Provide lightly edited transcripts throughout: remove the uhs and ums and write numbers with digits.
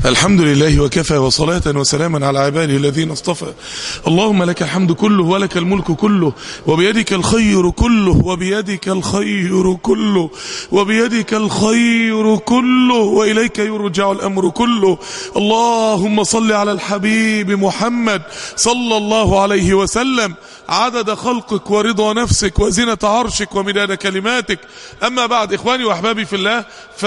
الحمد لله وكفى وصلاة وسلاما على عباده الذين اصطفى. اللهم لك الحمد كله ولك الملك كله وبيدك الخير كله وبيدك الخير كله وبيدك الخير كله وإليك يرجع الأمر كله. اللهم صل على الحبيب محمد صلى الله عليه وسلم عدد خلقك ورضا نفسك وزنة عرشك ومداد كلماتك. أما بعد إخواني وأحبابي في الله،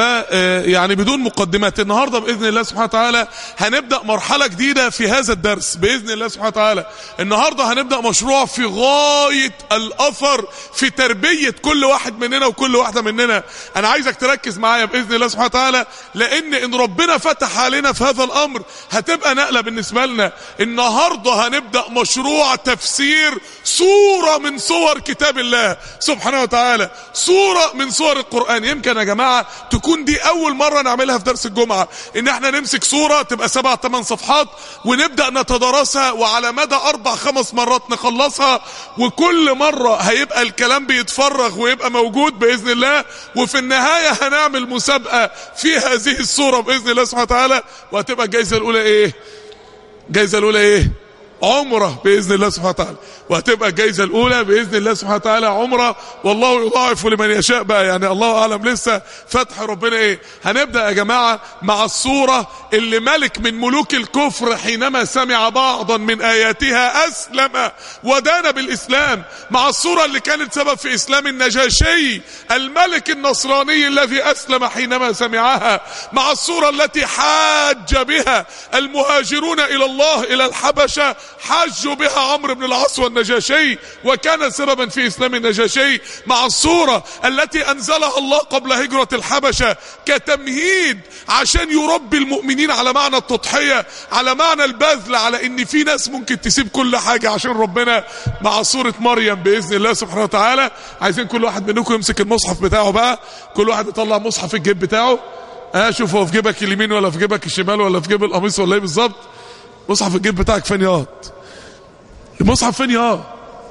يعني بدون مقدمات، النهاردة بإذن الله سبحانه وتعالى هنبدأ مرحلة جديدة في هذا الدرس بإذن الله سبحانه وتعالى. النهاردة هنبدأ مشروع في غاية الأثر في تربية كل واحد مننا وكل واحدة مننا. أنا عايزك تركز معايا بإذن الله سبحانه وتعالى، لأن إن ربنا فتح علينا في هذا الأمر هتبقى نقلة بالنسبة لنا. النهاردة هنبدأ مشروع تفسير صورة من صور كتاب الله سبحانه وتعالى، صورة من صور القرآن. يمكن يا جماعة تكون دي أول مرة نعملها في درس الجمعة، إن احنا نمسك صورة تبقى 7-8 صفحات ونبدأ نتدارسها، وعلى مدى 4-5 مرات نخلصها، وكل مرة هيبقى الكلام بيتفرغ ويبقى موجود بإذن الله. وفي النهاية هنعمل مسابقة في هذه الصورة بإذن الله سبحانه وتعالى، وهتبقى الجائزة الأولى إيه؟ الجائزة الأولى إيه؟ عمرة بإذن الله سبحانه وتعالى. وهتبقى الجائزة الأولى بإذن الله سبحانه وتعالى عمرة، والله يضاعف لمن يشاء بقى، يعني الله أعلم لسه فتح ربنا إيه. هنبدأ يا جماعة مع الصورة اللي ملك من ملوك الكفر حينما سمع بعضا من آياتها أسلم ودان بالإسلام، مع الصورة اللي كانت سبب في إسلام النجاشي الملك النصراني الذي أسلم حينما سمعها، مع الصورة التي حاج بها المهاجرون إلى الله إلى الحبشة، حاجوا بها عمرو بن العاص والنجاشي وكان سببا في إسلام النجاشي، مع الصورة التي أنزلها الله قبل هجرة الحبشة كتمهيد عشان يربي المؤمنين على معنى التضحية، على معنى البذل، على ان في ناس ممكن تسيب كل حاجة عشان ربنا، مع صورة مريم بإذن الله سبحانه وتعالى. عايزين كل واحد منكم يمسك المصحف بتاعه بقى، كل واحد يطلع مصحف في الجيب بتاعه. شوف هو في جيبك اليمين ولا في جيبك الشمال ولا في جيب القميص ولا ايه بالظبط؟ مصحف الجيب بتاعك فين ياض؟ المصحف فين ياض؟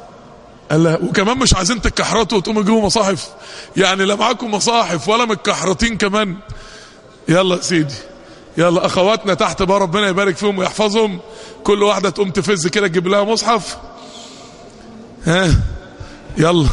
الله. وكمان مش عايزين تتكحرتوا وتقوموا تجيبوا مصاحف، يعني لا معاكم مصاحف ولا متكحرتين كمان. يلا يا سيدي، يلا اخواتنا تحت بقى ربنا يبارك فيهم ويحفظهم، كل واحده تقوم تفز كده تجيب لها مصحف. يلا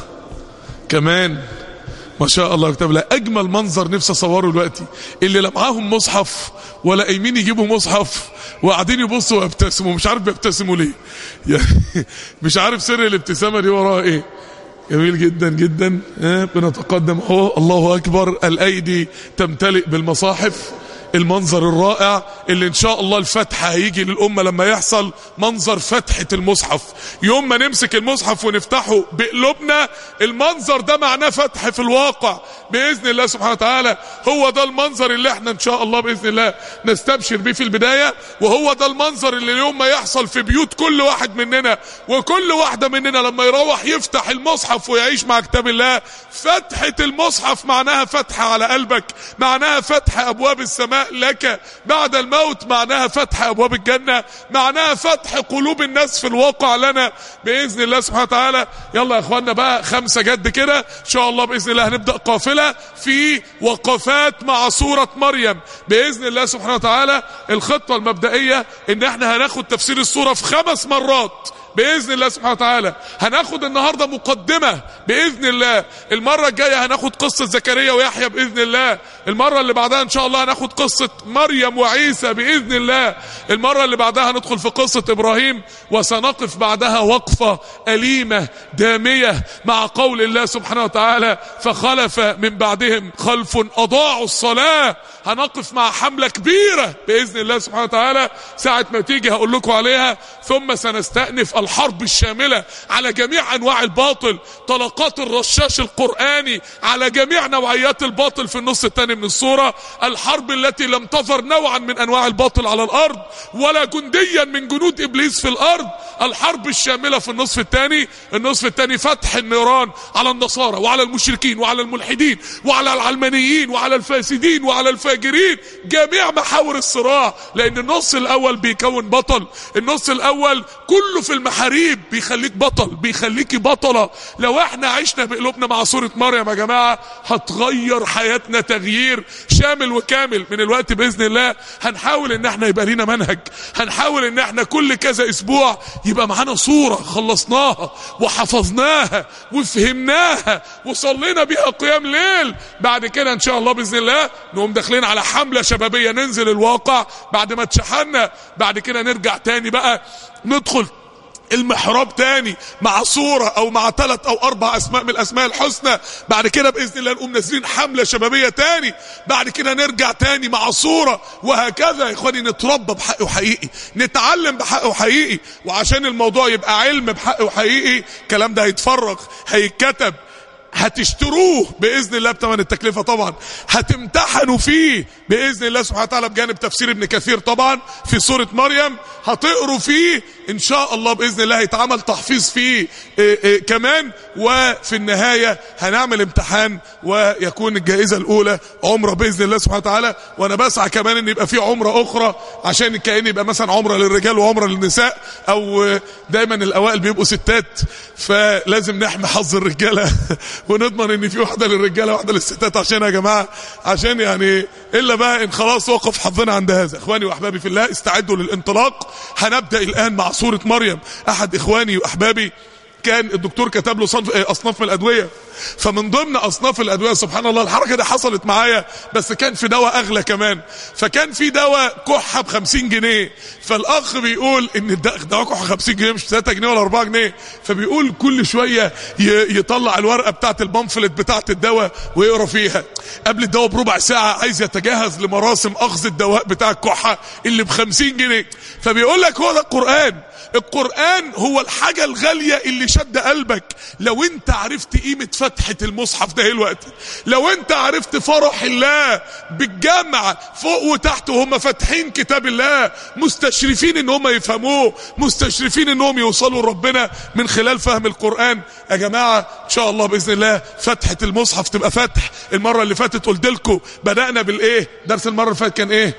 كمان ما شاء الله كتاب الله. اجمل منظر نفسي اصوره دلوقتي، اللي لا معاهم مصحف ولا قايمين يجيبوا مصحف وقاعدين يبصوا ويبتسموا، مش عارف بيبتسموا ليه، يعني مش عارف سر الابتسامه دي وراها ايه. جميل جدا جدا. بنتقدم اهو، الله اكبر، الايدي تمتلئ بالمصاحف. المنظر الرائع اللي ان شاء الله الفتح هيجي للأمة لما يحصل منظر فتحة المصحف، يوم ما نمسك المصحف ونفتحه بقلوبنا، المنظر ده معناه فتح في الواقع بإذن الله سبحانه وتعالى. هو ده المنظر اللي احنا ان شاء الله بإذن الله نستبشر بيه في البداية، وهو ده المنظر اللي يوم ما يحصل في بيوت كل واحد مننا وكل واحدة مننا لما يروح يفتح المصحف ويعيش مع كتاب الله. فتحة المصحف معناها فتح على قلبك، معناها فتح أبواب السماء لك بعد الموت، معناها فتح أبواب الجنة، معناها فتح قلوب الناس في الواقع لنا بإذن الله سبحانه وتعالى. يلا يا اخوانا بقى 5 جد كده ان شاء الله بإذن الله. هنبدأ قافلة في وقفات مع سورة مريم بإذن الله سبحانه وتعالى. الخطة المبدئية ان احنا هناخد تفسير السورة في 5 مرات بإذن الله سبحانه وتعالى. هناخد النهاردة مقدمة بإذن الله، المرة الجاية هناخد قصة زكريا ويحيى بإذن الله، المرة اللي بعدها إن شاء الله هناخد قصة مريم وعيسى بإذن الله، المرة اللي بعدها هندخل في قصة إبراهيم، وسنقف بعدها وقفة أليمة دامية مع قول الله سبحانه وتعالى فخلف من بعدهم خلف أضاعوا الصلاة. هنقف مع حملة كبيرة بإذن الله سبحانه وتعالى، ساعة ما تيجي هقول لكم عليها. ثم سنستأنف الحرب الشاملة على جميع أنواع الباطل، طلقات الرشاش القرآني على جميع نوعيات الباطل في النص الثاني من السورة. الحرب التي لم تظهر نوعا من أنواع الباطل على الأرض ولا جنديا من جنود إبليس في الأرض. الحرب الشاملة في النصف الثاني. النصف الثاني فتح النيران على النصارى وعلى المشركين وعلى الملحدين وعلى العلمانيين وعلى الفاسدين وعلى الفاجرين، جميع محاور الصراع، لأن النص الأول بيكون بطل، النص الأول كله في المحاور المحاريب بيخليك بطل، بيخليكي بطلة. لو احنا عشنا بقلوبنا مع سورة مريم يا جماعة هتغير حياتنا تغيير شامل وكامل. من الوقت بإذن الله هنحاول ان احنا يبقى لينا منهج، هنحاول ان احنا كل كذا اسبوع يبقى معانا صورة خلصناها وحفظناها وفهمناها وصلينا بيها قيام ليل. بعد كده ان شاء الله بإذن الله نقوم داخلين على حملة شبابية، ننزل الواقع بعد ما اتشحنا. بعد كده نرجع تاني بقى ندخل المحراب تاني مع صورة او مع 3 أو 4 اسماء من الاسماء الحسنى. بعد كده باذن الله نقوم نازلين حملة شبابية تاني. بعد كده نرجع تاني مع صورة، وهكذا يا اخواني. نتربى بحق وحقيقي، نتعلم بحق وحقيقي. وعشان الموضوع يبقى علم بحق وحقيقي الكلام ده هيتفرغ، هيتكتب، هتشتروه بإذن الله بثمن التكلفة طبعا، هتمتحنوا فيه بإذن الله سبحانه وتعالى بجانب تفسير ابن كثير طبعا في سورة مريم، هتقروا فيه إن شاء الله بإذن الله. هيتعمل تحفيظ فيه كمان. وفي النهاية هنعمل امتحان ويكون الجائزة الأولى عمرة بإذن الله سبحانه وتعالى. وأنا بسعى كمان إن يبقى فيه عمرة أخرى، عشان كأن يبقى مثلا عمرة للرجال وعمرة للنساء، أو دايما الأوائل بيبقوا ستات فلازم نحمي حظ الرجالة ونضمن ان في واحدة للرجالة واحدة للستات. عشان يا جماعة عشان يعني الا بقى ان خلاص وقف حظنا عند هذا. اخواني واحبابي في الله استعدوا للانطلاق. هنبدأ الان مع سورة مريم. احد اخواني واحبابي كان الدكتور كتب له اصناف من الادوية، فمن ضمن اصناف الادوية سبحان الله الحركة دي حصلت معايا، بس كان في دواء اغلى كمان. فكان في دواء كحة ب50 جنيه، فالاخ بيقول ان دواء كحة 50 جنيه مش 3 جنيه ولا 4 جنيه. فبيقول كل شوية يطلع الورقة بتاعت البامفلت بتاعت الدواء ويقرا فيها. قبل الدواء بربع ساعة عايز يتجهز لمراسم اخذ الدواء بتاع الكحة اللي ب50 جنيه. فبيقول لك هو ده القرآن. القرآن هو الحاجة الغالية اللي شد قلبك. لو انت عرفت قيمة فتحة المصحف ده الوقت، لو انت عرفت فرح الله بالجامعة فوق وتحت وهم فاتحين كتاب الله، مستشرفين ان هم يفهموه، مستشرفين انهم يوصلوا لربنا من خلال فهم القرآن. يا جماعة ان شاء الله بإذن الله فتحة المصحف تبقى فتح. المرة اللي فاتت قلت لكم بدأنا بالايه؟ درس المرة اللي فاتت كان ايه؟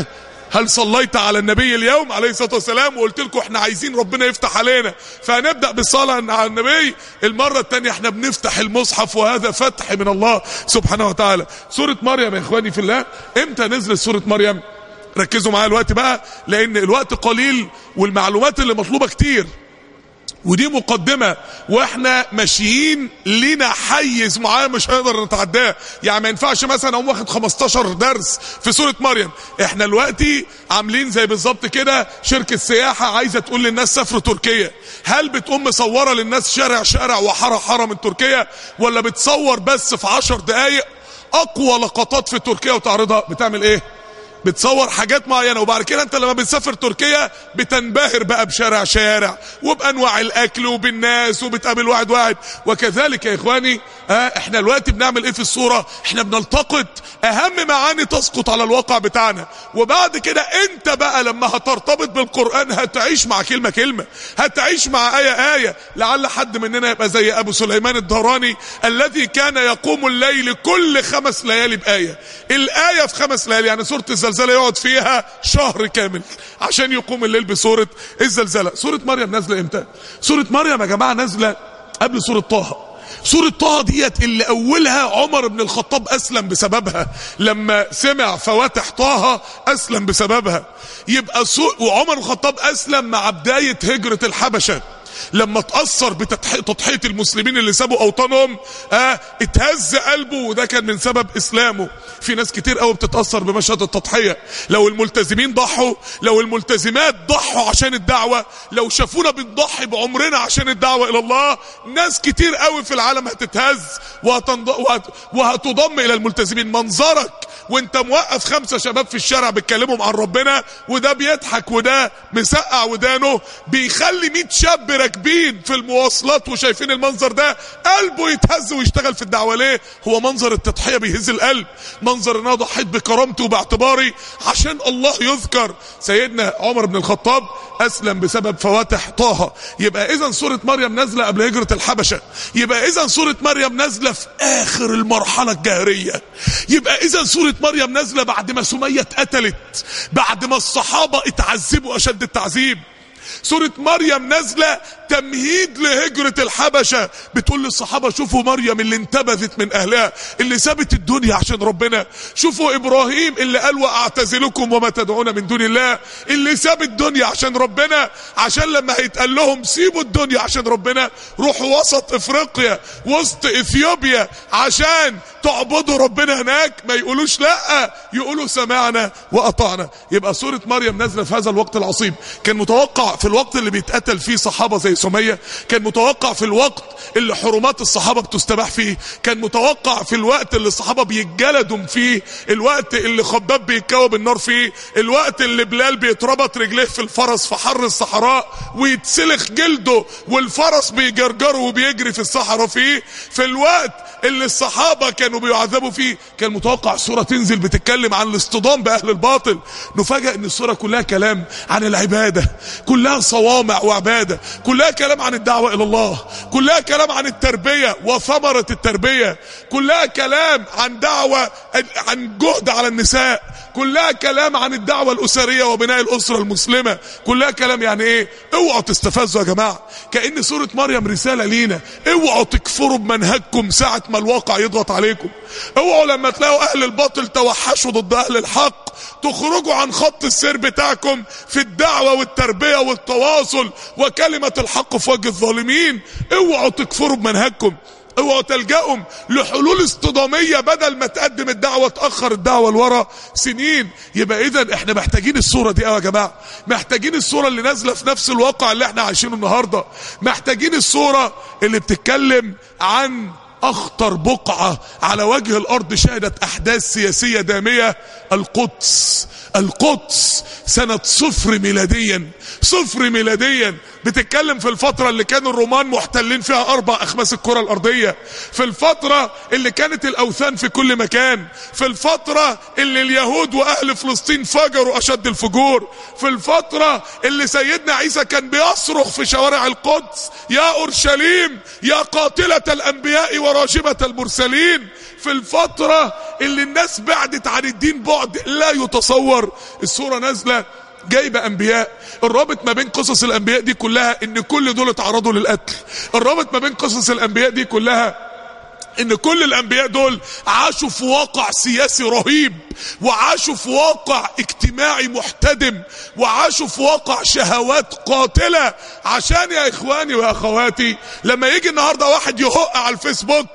هل صليت على النبي اليوم عليه الصلاة والسلام؟ وقلت لكم احنا عايزين ربنا يفتح علينا، فهنبدأ بالصلاة على النبي. المرة الثانية احنا بنفتح المصحف، وهذا فتح من الله سبحانه وتعالى. سورة مريم يا اخواني في الله، امتى نزلت سورة مريم؟ ركزوا معايا الوقت بقى، لان الوقت قليل والمعلومات اللي مطلوبة كتير، ودي مقدمة واحنا ماشيين لنا حيز معين مش هنقدر نتعداه. يعني ما ينفعش مثلا اقوم واخد 15 درس في سورة مريم. احنا دلوقتي عاملين زي بالظبط كده شركة سياحة عايزة تقول للناس سافروا تركيا. هل بتقوم مصورة للناس شارع شارع وحارة حارة من تركيا، ولا بتصور بس في 10 دقايق اقوى لقطات في تركيا وتعرضها؟ بتعمل ايه؟ بتصور حاجات معينة. وبعد كده انت لما بتسافر تركيا بتنبهر بقى بشارع شارع وبانواع الاكل وبالناس وبتقابل واحد واحد. وكذلك يا اخواني احنا الوقت بنعمل ايه في الصورة؟ احنا بنلتقط اهم معاني تسقط على الواقع بتاعنا. وبعد كده انت بقى لما هترتبط بالقرآن هتعيش مع كلمة كلمة، هتعيش مع آية. لعل حد مننا يبقى زي ابو سليمان الدهراني الذي كان يقوم الليل كل 5 ليالي بآية. الآية في 5 ليالي، يعني سورة الزلزلة يقعد فيها شهر كامل عشان يقوم الليل بسورة الزلزلة. سورة مريم نازلة امتى؟ سورة مريم يا جماعة نازلة قبل سورة طه. سورة طه ديت اللي اولها عمر بن الخطاب اسلم بسببها، لما سمع فواتح طه اسلم بسببها. يبقى وعمر بن الخطاب اسلم مع بداية هجرة الحبشة، لما تأثر بتضحية المسلمين اللي سابوا اوطانهم اتهز قلبه، وده كان من سبب اسلامه. في ناس كتير قوي بتتأثر بمشهد التضحية. لو الملتزمين ضحوا، لو الملتزمات ضحوا عشان الدعوة، لو شافونا بنضحي بعمرنا عشان الدعوة الى الله، ناس كتير قوي في العالم هتتهز وهتضم الى الملتزمين. منظرك وانت موقف 5 شباب في الشارع بيتكلموا عن ربنا، وده بيضحك وده مسقع ودانه، بيخلي 100 شاب راكبين في المواصلات وشايفين المنظر ده قلبه يتهز ويشتغل في الدعوة. ليه؟ هو منظر التضحية بيهز القلب، منظر ان انا ضحيت بكرامتي وباعتباري عشان الله يذكر. سيدنا عمر بن الخطاب اسلم بسبب فواتح طه. يبقى اذا سورة مريم نازلة قبل هجرة الحبشة. يبقى اذا سورة مريم نازلة في اخر المرحلة الجاهرية. يبقى اذا سورة مريم نازلة بعد ما سمية اتقتلت، بعد ما الصحابة اتعذبوا اشد التعذيب. سورة مريم نازلة تمهيد لهجرة الحبشة، بتقول للصحابة شوفوا مريم اللي انتبذت من اهلها، اللي سابت الدنيا عشان ربنا. شوفوا ابراهيم اللي قال واعتزلكم وما تدعون من دون الله، اللي ساب الدنيا عشان ربنا، عشان لما هيتقال لهم سيبوا الدنيا عشان ربنا روحوا وسط افريقيا وسط اثيوبيا عشان تعبدوا ربنا هناك، ما يقولوش لا، يقولوا سمعنا واطعنا. يبقى سورة مريم نازلة في هذا الوقت العصيب. كان متوقع في الوقت اللي بيتقتل فيه صحابة زي سمية، كان متوقع في الوقت اللي حرمات الصحابة بتستباح فيه، كان متوقع في الوقت اللي الصحابة بيتجلدوا فيه، الوقت اللي خباب بيتكوب النار فيه، الوقت اللي بلال بيتربط رجليه في الفرس في حر الصحراء ويتسلخ جلده والفرس بيجرجره وبيجري في الصحراء فيه، في الوقت اللي الصحابة كانوا بيعذبوا فيه. كان متوقع السورة تنزل بتتكلم عن الاصطدام بأهل الباطل. نفاجأ ان السورة كلها كلام عن العبادة، كلها صوامع وعبادة، كلها كلام عن الدعوة الى الله، كلها كلام عن التربية وثمرة التربية، كلها كلام عن دعوة، عن جهد على النساء، كلها كلام عن الدعوة الأسرية وبناء الأسرة المسلمة، كلها كلام يعني ايه. اوعوا تستفزوا يا جماعة، كأن سورة مريم رسالة لينا. اوعوا تكفروا بمنهجكم ساعة ما الواقع يضغط عليكم. اوعوا لما تلاقوا اهل الباطل توحشوا ضد اهل الحق تخرجوا عن خط السير بتاعكم في الدعوة والتربية والتواصل وكلمة الحق في وجه الظالمين. اوعوا تكفروا بمنهجكم، اوعوا تلجأوا لحلول اصطدامية بدل ما تقدم الدعوة تأخر الدعوة لورا سنين. يبقى اذا احنا محتاجين الصورة دي يا جماعة، محتاجين الصورة اللي نازلة في نفس الواقع اللي احنا عايشينه النهاردة، محتاجين الصورة اللي بتتكلم عن اخطر بقعة على وجه الارض شهدت احداث سياسية دامية، القدس. القدس سنة 0 ميلاديا، 0 ميلاديا، بتتكلم في الفترة اللي كانوا الرومان محتلين فيها 4 أخماس الكرة الأرضية، في الفترة اللي كانت الأوثان في كل مكان، في الفترة اللي اليهود وأهل فلسطين فجروا أشد الفجور، في الفترة اللي سيدنا عيسى كان بيصرخ في شوارع القدس يا أورشليم يا قاتلة الأنبياء وراجمة المرسلين، في الفترة اللي الناس بعدت عن الدين بعد لا يتصور. السورة نازلة جايبة انبياء، الرابط ما بين قصص الانبياء دي كلها ان كل دول اتعرضوا للقتل، الرابط ما بين قصص الانبياء دي كلها ان كل الانبياء دول عاشوا في واقع سياسي رهيب، وعاشوا في واقع اجتماعي محتدم، وعاشوا في واقع شهوات قاتلة. عشان يا اخواني واخواتي لما يجي النهاردة واحد يهق على الفيسبوك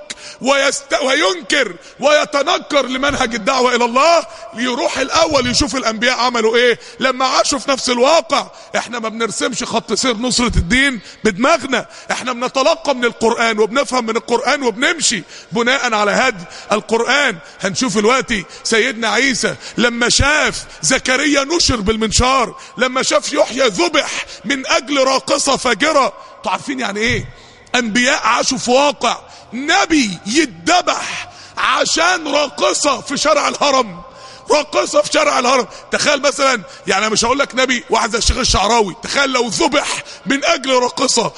وينكر ويتنكر لمنهج الدعوة الى الله، يروح الاول يشوف الانبياء عملوا ايه لما عاشوا في نفس الواقع. احنا ما بنرسمش خط سير نصرة الدين بدماغنا، احنا بنتلقى من القرآن وبنفهم من القرآن وبنمشي بناء على هدي القرآن. هنشوف دلوقتي سيدنا عيسى لما شاف زكريا نشر بالمنشار، لما شاف يحيى ذبح من اجل راقصة فاجرة. تعرفين يعني ايه انبياء عاشوا في واقع نبي يتذبح عشان راقصة في شارع الهرم، راقصة في شارع الهرم. تخيل مثلا، يعني انا مش هقول لك نبي واحد زي الشيخ الشعراوي، تخيل لو ذبح من اجل راقصة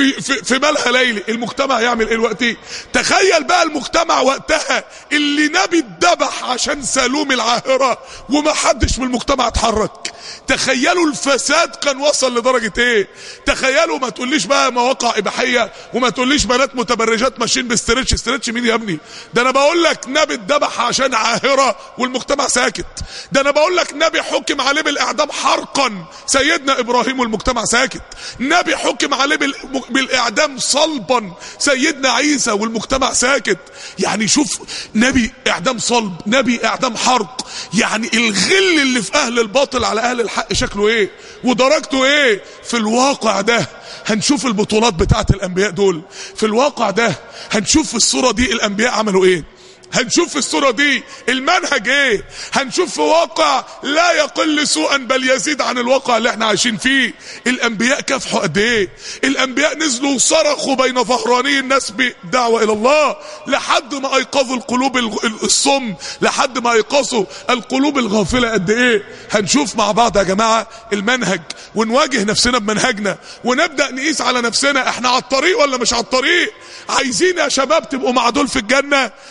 في مالها ليلي، المجتمع يعمل ايه دلوقتي؟ تخيل بقى المجتمع وقتها اللي نبي اتذبح عشان سالوم العاهرة وما حدش من المجتمع اتحرك. تخيلوا الفساد كان وصل لدرجة ايه. تخيلوا، ما تقوليش بقى مواقع اباحية وما تقوليش بنات متبرجات ماشيين باسترتش. استرتش مين يا ابني؟ ده انا بقول لك نبي اتذبح عشان عاهرة والمجتمع ساكت. ده انا بقول لك نبي حكم عليه بالاعدام حرقا سيدنا ابراهيم والمجتمع ساكت. نبي حكم عليه بالاعدام صلبا سيدنا عيسى والمجتمع ساكت. يعني شوف، نبي اعدام صلب، نبي اعدام حرق. يعني الغل اللي في اهل الباطل على اهل الحق شكله ايه ودرجته ايه. في الواقع ده هنشوف البطولات بتاعت الانبياء دول، في الواقع ده هنشوف في الصورة دي الانبياء عملوا ايه، هنشوف في الصورة دي المنهج ايه، هنشوف في واقع لا يقل سوءا بل يزيد عن الواقع اللي احنا عايشين فيه. الانبياء كافحوا قد ايه، الانبياء نزلوا وصرخوا بين ظهراني الناس بالدعوة الى الله لحد ما ايقظوا القلوب الصم، لحد ما ايقظوا القلوب الغافلة قد ايه. هنشوف مع بعض يا جماعة المنهج ونواجه نفسنا بمنهجنا ونبدأ نقيس على نفسنا احنا على الطريق ولا مش على الطريق. عايزين يا شباب تبقوا مع دول في الجنة، لازم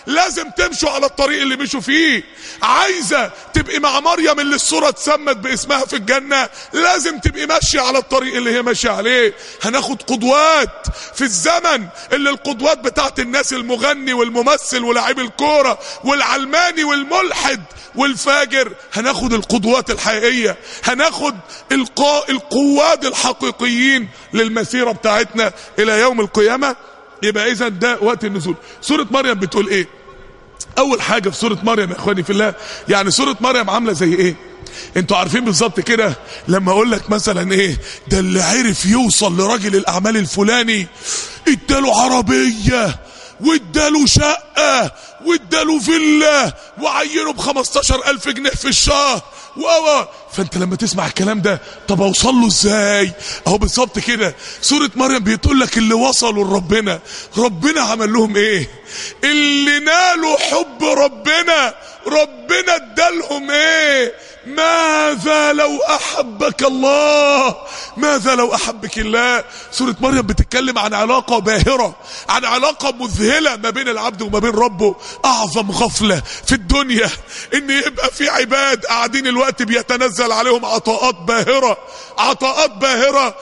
لازم تمشوا على الطريق اللي مشوا فيه. عايزة تبقي مع مريم اللي السورة اتسمت باسمها في الجنة، لازم تبقي ماشية على الطريق اللي هي ماشية عليه. هناخد قدوات في الزمن اللي القدوات بتاعت الناس المغني والممثل ولاعب الكورة والعلماني والملحد والفاجر، هناخد القدوات الحقيقية، هناخد القواد الحقيقيين للمسيرة بتاعتنا الى يوم القيامة. يبقى اذا ده وقت النزول. سورة مريم بتقول ايه؟ اول حاجة في سورة مريم يا اخواني في الله، يعني سورة مريم عاملة زي ايه؟ انتوا عارفين بالظبط كده لما اقول لك مثلا ايه ده اللي عرف يوصل لراجل الاعمال الفلاني اداله عربية واداله شقة واداله فيلا وعينه ب15,000 جنيه في الشهر فانت لما تسمع الكلام ده طب اوصل له ازاي؟ اهو بالظبط كده سورة مريم بتقول لك اللي وصلوا لربنا ربنا عمل لهم ايه؟ اللي نالوا حب ربنا ربنا ادالهم ايه؟ ماذا لو احبك الله، ماذا لو احبك الله. سورة مريم بتتكلم عن علاقة باهرة، عن علاقة مذهلة ما بين العبد وما بين ربه. اعظم غفلة في الدنيا ان يبقى في عباد قاعدين الوقت بيتنزل عليهم عطاءات باهرة، عطاءات باهرة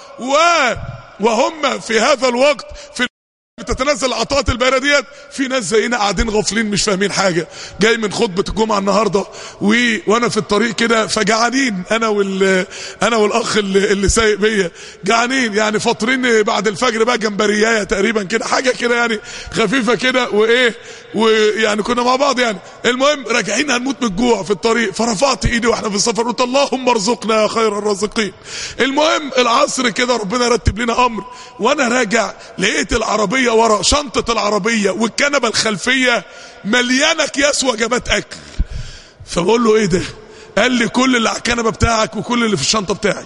وهم في هذا الوقت في بتتنزل العطاءات الباهرة ديت في ناس زينا قاعدين غافلين مش فاهمين حاجة. جاي من خطبة الجمعة النهاردة وانا في الطريق كده فجعانين انا والاخ اللي سايق بيا، جعانين يعني فاطرين بعد الفجر بقى جمبريايه تقريبا كده حاجة كده يعني خفيفة كده ويعني كنا مع بعض يعني. المهم راجعين هنموت من الجوع في الطريق، فرفعت ايدي واحنا في السفر قلت اللهم ارزقنا يا خير الرازقين. المهم العصر كده ربنا رتب لنا امر وانا راجع لقيت العربية ورا، شنطة العربية والكنبة الخلفية مليانة اكياس وجبات اكل. فبقول له ايه ده؟ قال لي كل اللي على الكنبة بتاعك وكل اللي في الشنطة بتاعي.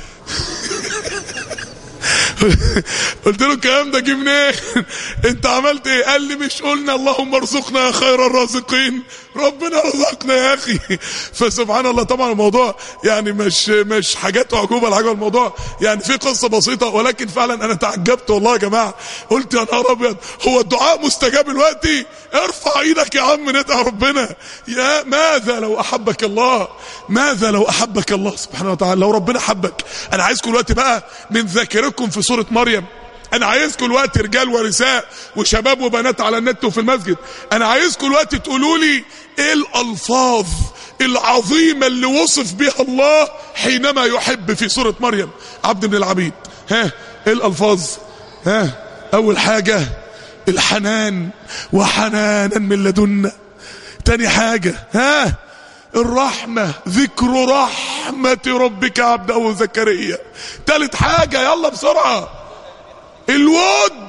قلت له الكلام ده جه منين؟ انت عملت ايه؟ قال لي مش قلنا اللهم ارزقنا يا خير الرازقين؟ ربنا رزقنا يا اخي. فسبحان الله. طبعا الموضوع يعني مش حاجات عجوبه ولا حاجه، الموضوع يعني في قصه بسيطه، ولكن فعلا انا تعجبت والله يا جماعه. قلت يا نهار ابيض، هو الدعاء مستجاب دلوقتي؟ ارفع ايدك يا عم ندعي ربنا. يا ماذا لو احبك الله، ماذا لو احبك الله سبحانه وتعالى. لو ربنا حبك، انا عايزكم دلوقتي بقى من ذاكرتكم في سوره مريم، انا عايزكم الوقت رجال ونساء وشباب وبنات على النت وفي المسجد، انا عايزكم الوقت تقولوا لي ايه الالفاظ العظيمة اللي وصف بها الله حينما يحب في سورة مريم عبد من العبيد. ها ايه الالفاظ؟ ها اول حاجة الحنان، وحنانا من لدنا. تاني حاجة ها الرحمة، ذكر رحمة ربك عبده زكريا. تالت حاجة يلا بسرعة الود،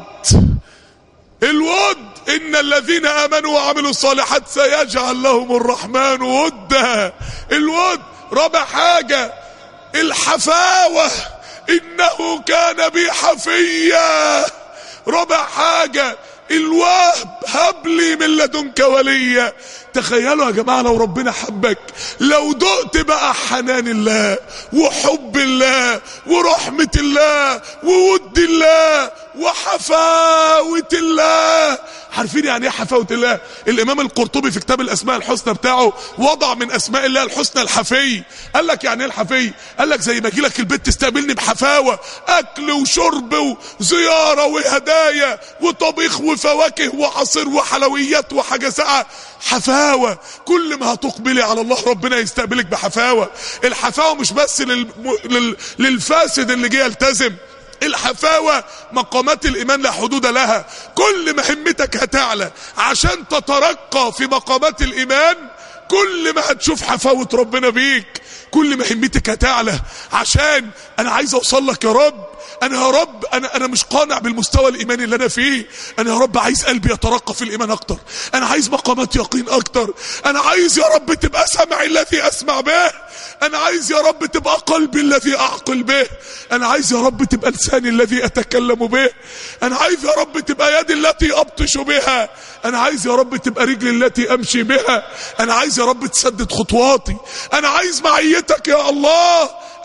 إن الذين آمنوا وعملوا الصالحات سيجعل لهم الرحمن ودا. الود. رابع حاجة الحفاوة، إنه كان بي حفيا. رابع حاجة الوهب، هب لي من لدنك وليا. تخيلوا يا جماعة لو ربنا حبك، لو دقت بقى حنان الله وحب الله ورحمة الله وود الله وحفاوة الله. عارفين يعني ايه حفاوة الله؟ الامام القرطبي في كتاب الاسماء الحسنى بتاعه وضع من اسماء الله الحسنى الحفي. قال لك يعني ايه الحفي؟ قال لك زي ما اجي لك البيت تستقبلني بحفاوة، اكل وشرب وزيارة وهدايا وطبيخ وفواكه وعصير وحلويات وحاجة ساعة. حفاوة. كل ما هتقبلي على الله ربنا يستقبلك بحفاوة. الحفاوة مش بس للفاسد اللي جه يلتزم، الحفاوة مقامات الإيمان لا حدود لها. كل ما همتك هتعلى عشان تترقى في مقامات الإيمان، كل ما هتشوف حفاوة ربنا بيك. كل ما همتك هتعلى عشان أنا عايز أوصل لك يا رب. أنا يا رب أنا مش قانع بالمستوى الإيماني اللي أنا فيه. أنا يا رب عايز قلبي يترقى في الإيمان أكتر. أنا عايز مقامات يقين أكتر. أنا عايز يا رب تبقى سمعي الذي أسمع به. أنا عايز يا رب تبقى قلبي الذي أعقل به. أنا عايز يا رب تبقى لساني الذي أتكلم به. أنا عايز يا رب تبقى يدي التي أبطش بها. أنا عايز يا رب تبقى رجلي التي أمشي بها. أنا عايز يا رب تسدد خطواتي. أنا عايز معيتك يا الله.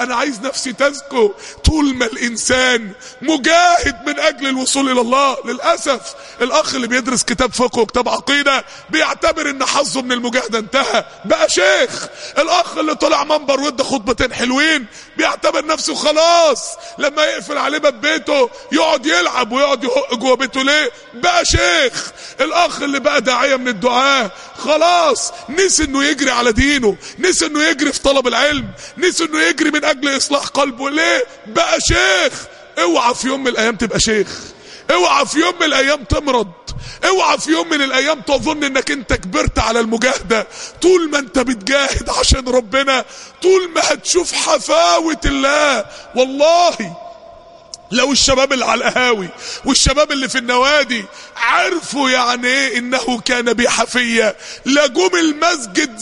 انا عايز نفسي تزكو. طول ما الانسان مجاهد من اجل الوصول الى الله، للاسف الاخ اللي بيدرس كتاب فقه وكتاب عقيده بيعتبر ان حظه من المجاهده انتهى، بقى شيخ. الاخ اللي طلع منبر وادى خطبتين حلوين بيعتبر نفسه خلاص لما يقفل عليه باب بيته يقعد يلعب ويقعد يهق جوه بيته، ليه؟ بقى شيخ. الاخ اللي بقى داعيه من الدعاه خلاص نسي انه يجري على دينه، نسي انه يجري في طلب العلم، نسي انه يجري من اجل اصلاح قلبه، ليه؟ بقى شيخ. اوعى في يوم من الايام تبقى شيخ، اوعى في يوم من الايام تمرض، اوعى في يوم من الايام تظن انك انت كبرت على المجاهدة. طول ما انت بتجاهد عشان ربنا، طول ما هتشوف حفاوة الله. والله لو الشباب اللي على القهاوي والشباب اللي في النوادي عرفوا يعني ايه انه كان بي حفية، لجوم المسجد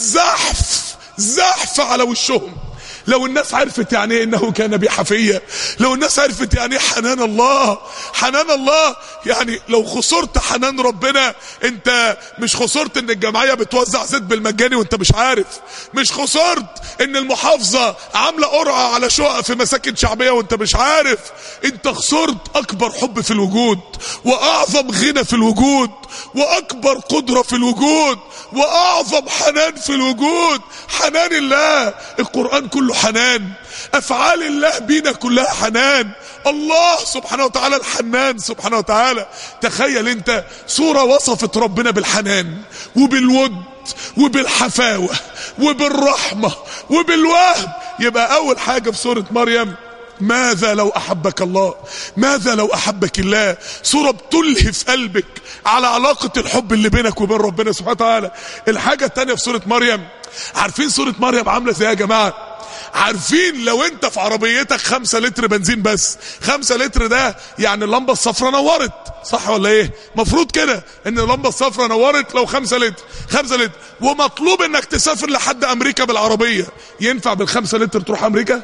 زحف على وشهم. لو الناس عرفت يعني ايه انه كان بي حفية، لو الناس عرفت يعني ايه حنان الله، حنان الله. يعني لو خسرت حنان ربنا، انت مش خسرت ان الجمعية بتوزع زيت بالمجاني وانت مش عارف، مش خسرت ان المحافظة عاملة قرعة على شقق في مساكن شعبية وانت مش عارف، انت خسرت اكبر حب في الوجود، واعظم غنى في الوجود، واكبر قدرة في الوجود، واعظم حنان في الوجود، حنان الله. القرآن كله حنان، افعال الله بينا كلها حنان. الله سبحانه وتعالى الحنان سبحانه وتعالى. تخيل انت سورة وصفت ربنا بالحنان وبالود وبالحفاوة وبالرحمة وبالوهب. يبقى اول حاجة في سورة مريم ماذا لو احبك الله، ماذا لو احبك الله. سورة بتلهف قلبك على علاقة الحب اللي بينك وبين ربنا سبحانه وتعالى. الحاجة التانية في سورة مريم، عارفين سورة مريم عاملة ازاي يا جماعة؟ عارفين لو انت في عربيتك 5 لتر بنزين بس، 5 لتر ده يعني اللمبة الصفرة نورت، صح ولا ايه؟ مفروض كده ان اللمبة الصفرة نورت لو 5 لتر، 5 لتر، ومطلوب انك تسافر لحد امريكا بالعربية. ينفع بال5 لتر تروح امريكا؟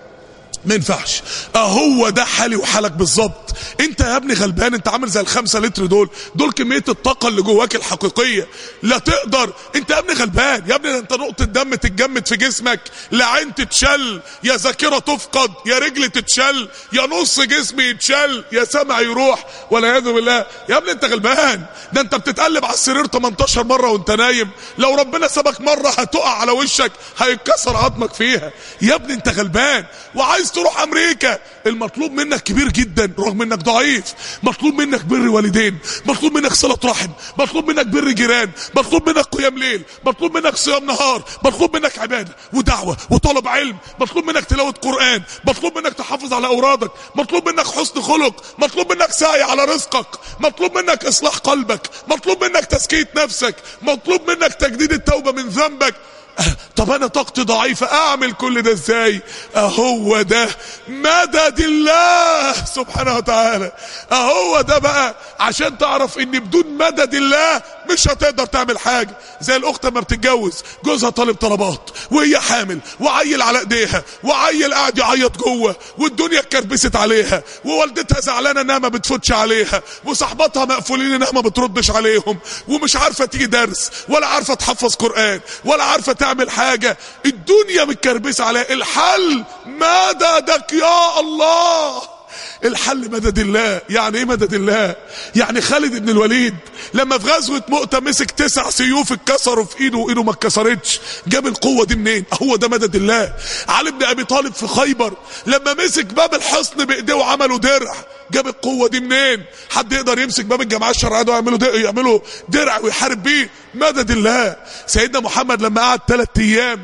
ما ينفعش. اهو ده حالي وحالك بالظبط. انت يا ابني غلبان، انت عامل زي ال5 لتر دول كمية الطاقة اللي جواك الحقيقية، لا تقدر. انت يا ابني غلبان يا ابني، انت نقطة دم تتجمد في جسمك، لا عين تتشل، يا ذاكرة تفقد، يا رجل تتشل، يا نص جسمي يتشل، يا سمع يروح، والعياذ بالله. يا ابني انت غلبان، ده انت بتتقلب على السرير 18 مرة وانت نايم، لو ربنا سابك مرة هتقع على وشك هيتكسر عظمك فيها. يا ابني انت غلبان وعايز تروح امريكا. المطلوب منك كبير جدا رغم انك ضعيف. مطلوب منك بر والدين، مطلوب منك صلة رحم، مطلوب منك بر جيران، مطلوب منك قيام ليل، مطلوب منك صيام نهار، مطلوب منك عبادة ودعوة وطلب علم، مطلوب منك تلاوة قرآن، مطلوب منك تحافظ على اورادك، مطلوب منك حسن خلق، مطلوب منك سعي على رزقك، مطلوب منك اصلاح قلبك، مطلوب منك تزكية نفسك، مطلوب منك تجديد التوبة من ذنبك. طب انا طاقتي ضعيفة، اعمل كل ده ازاي؟ اهو ده مدد الله سبحانه وتعالى. اهو ده بقى عشان تعرف ان بدون مدد الله مش هتقدر تعمل حاجة. زي الاخت ما بتتجوز جوزها طالب طلبات وهي حامل وعيل على ايديها وعيل قاعد يعيط جوه والدنيا اتكربست عليها ووالدتها زعلانه انها ما بتفوتش عليها وصحباتها مقفولين انها ما بتردش عليهم ومش عارفه تيجي درس ولا عارفه تحفظ قرآن ولا عارفه تعمل حاجه، الدنيا متكربسه عليها. الحل مددك يا الله. الحل مدد الله. يعني ايه مدد الله؟ يعني خالد بن الوليد لما في غزوة مؤتة مسك 9 سيوف اتكسروا في ايده وايده ما اتكسرتش، جاب القوة دي منين؟ هو ده مدد الله. علي بن ابي طالب في خيبر لما مسك باب الحصن بايديه وعملوا درع، جاب القوة دي منين؟ حد يقدر يمسك باب الجماعة الشرعية ده ويعملوا درع ويحارب بيه؟ مدد الله. سيدنا محمد لما قعد 3 ايام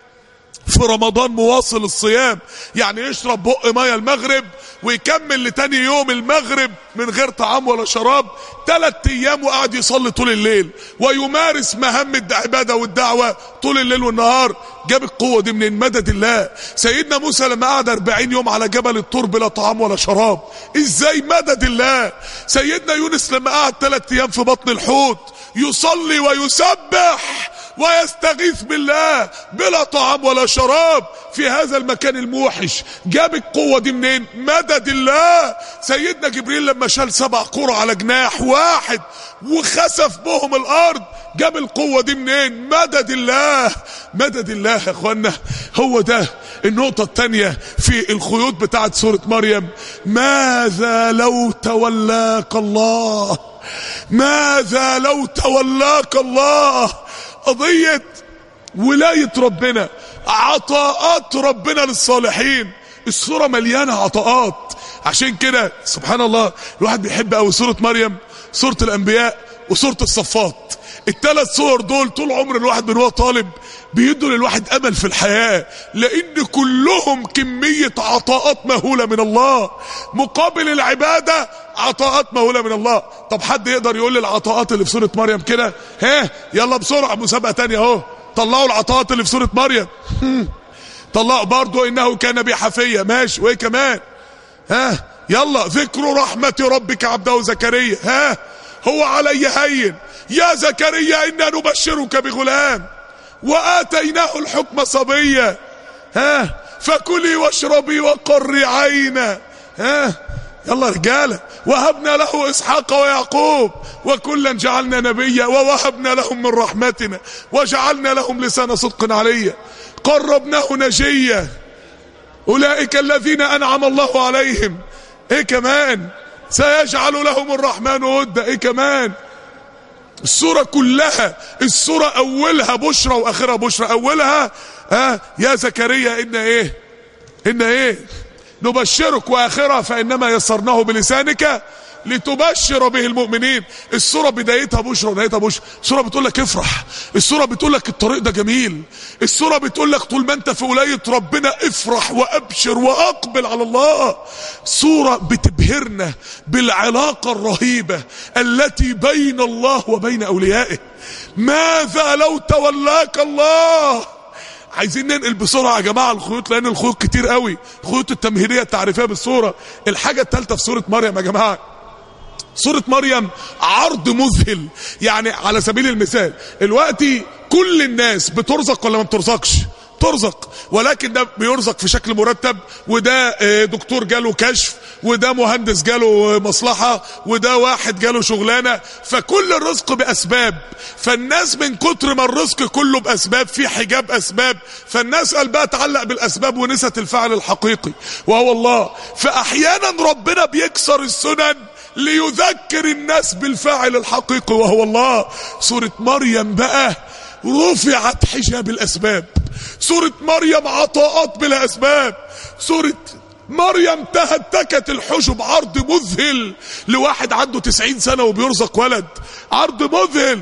في رمضان مواصل الصيام، يعني يشرب بق ميه المغرب ويكمل لتاني يوم المغرب من غير طعام ولا شراب، 3 ايام وقعد يصلي طول الليل ويمارس مهام العبادة والدعوة طول الليل والنهار. جاب القوة دي منين؟ مدد الله. سيدنا موسى لما قعد 40 يوم على جبل الطور بلا طعام ولا شراب، ازاي؟ مدد الله. سيدنا يونس لما قعد 3 ايام في بطن الحوت يصلي ويسبح ويستغيث بالله بلا طعام ولا شراب في هذا المكان الموحش، جاب القوة دي منين؟ مدد الله. سيدنا جبريل لما شال 7 قرى على جناح واحد وخسف بهم الارض، جاب القوة دي منين؟ مدد الله. مدد الله يا اخوانا. هو ده النقطة الثانية في الخيوط بتاعت سورة مريم، ماذا لو تولاك الله، ماذا لو تولاك الله. قضية ولاية ربنا، عطاءات ربنا للصالحين. السورة مليانة عطاءات، عشان كده سبحان الله الواحد بيحب قوي سورة مريم، سورة الأنبياء، وسورة الصفات. الثلاث صور دول طول عمر الواحد من هو طالب بيدوا للواحد امل في الحياة، لان كلهم كمية عطاءات مهولة من الله مقابل العبادة، عطاءات مهولة من الله. طب حد يقدر يقول لي العطاءات اللي في سورة مريم كده؟ ها يلا بسرعة، مسابقة تانية اهو، طلعوا العطاءات اللي في سورة مريم. طلعوا برضو انه كان بي حفية، ماشي، وايه كمان؟ ها يلا، ذكر رحمة ربك عبده زكريا، ها هو علي هين يا زكريا إنا نبشرك بغلام وآتيناه الحكم صبيا، ها فكلي واشربي وقري عينا، ها يلا رجالة، وهبنا له إسحاق ويعقوب وكلا جعلنا نبيا ووهبنا لهم من رحمتنا وجعلنا لهم لسان صدق عليا قربناه نجيا أولئك الذين أنعم الله عليهم، ايه كمان؟ سيجعل لهم الرحمن ودا، ايه كمان؟ السورة كلها، السورة اولها بشرى واخرها بشرى. اولها يا زكريا ان ايه نبشرك، واخرها فانما يسرناه بلسانك لتبشر به المؤمنين. السورة بدايتها بشرى ونهايتها بشرى. السورة بتقول لك افرح، السورة بتقول لك الطريق ده جميل، السورة بتقول لك طول ما انت في ولاية ربنا افرح وابشر واقبل على الله. سورة بتبهرنا بالعلاقة الرهيبة التي بين الله وبين اوليائه. ماذا لو تولاك الله. عايزين ننقل بسرعة يا جماعة الخيوط، لان الخيوط كتير قوي، الخيوط التمهيدية التعريفية بالسورة. الحاجة الثالثة في سورة مريم يا جماعة، سورة مريم عرض مذهل. يعني على سبيل المثال دلوقتي كل الناس بترزق ولا ما بترزقش؟ ترزق، ولكن ده بيرزق في شكل مرتب، وده دكتور جاله كشف، وده مهندس جاله مصلحة، وده واحد جاله شغلانة، فكل الرزق بأسباب. فالناس من كتر ما الرزق كله بأسباب، في حجاب أسباب، فالناس قلبها تعلق بالأسباب ونست الفعل الحقيقي وهو الله. فأحيانا ربنا بيكسر السنن ليذكر الناس بالفاعل الحقيقي وهو الله. سورة مريم بقى رفعت حجاب الأسباب، سورة مريم عطاءات بلا أسباب، سورة مريم تهتكت الحجب. عرض مذهل لواحد عنده 90 سنة وبيرزق ولد، عرض مذهل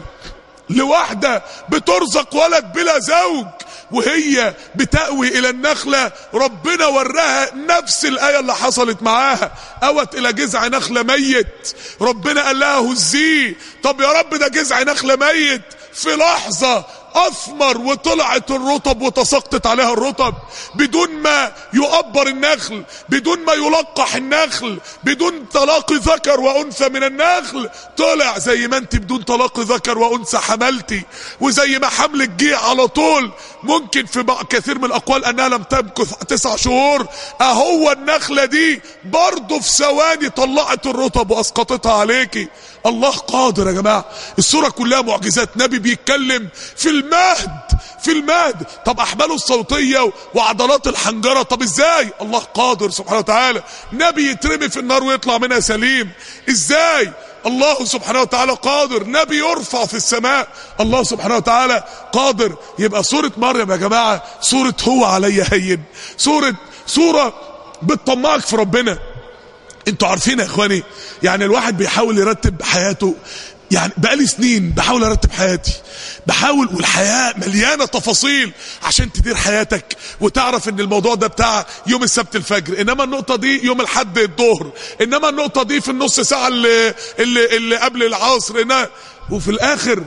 لواحدة بترزق ولد بلا زوج وهي بتأوي الى النخلة. ربنا وراها نفس الآية اللي حصلت معاها، اوت الى جذع نخلة ميت، ربنا قال لها هزيه. طب يا رب ده جذع نخلة ميت، في لحظة اثمر وطلعت الرطب وتساقطت عليها الرطب، بدون ما يؤبر النخل، بدون ما يلقح النخل، بدون تلاقي ذكر وانثى من النخل، طلع زي ما انت بدون تلاقي ذكر وانثى حملتي، وزي ما حملك جه على طول. ممكن في كثير من الاقوال انها لم تمكث 9 شهور، اهو النخلة دي برضه في ثواني طلعت الرطب واسقطتها عليكي. الله قادر يا جماعة. السورة كلها معجزات، نبي بيتكلم في المهد. طب احباله الصوتية وعضلات الحنجرة، طب ازاي؟ الله قادر سبحانه وتعالى. نبي يترمي في النار ويطلع منها سليم، ازاي؟ الله سبحانه وتعالى قادر. نبي يرفع في السماء، الله سبحانه وتعالى قادر. يبقى سورة مريم يا جماعة سورة هو علي هين، سورة بتطمعك في ربنا. انتوا عارفين يا اخواني، يعني الواحد بيحاول يرتب حياته. يعني بقالي سنين بحاول ارتب حياتي، والحياة مليانة تفاصيل عشان تدير حياتك وتعرف ان الموضوع ده بتاع يوم السبت الفجر، انما النقطة دي يوم الحد الظهر، انما النقطة دي في النص ساعة اللي قبل العصر، وفي الاخر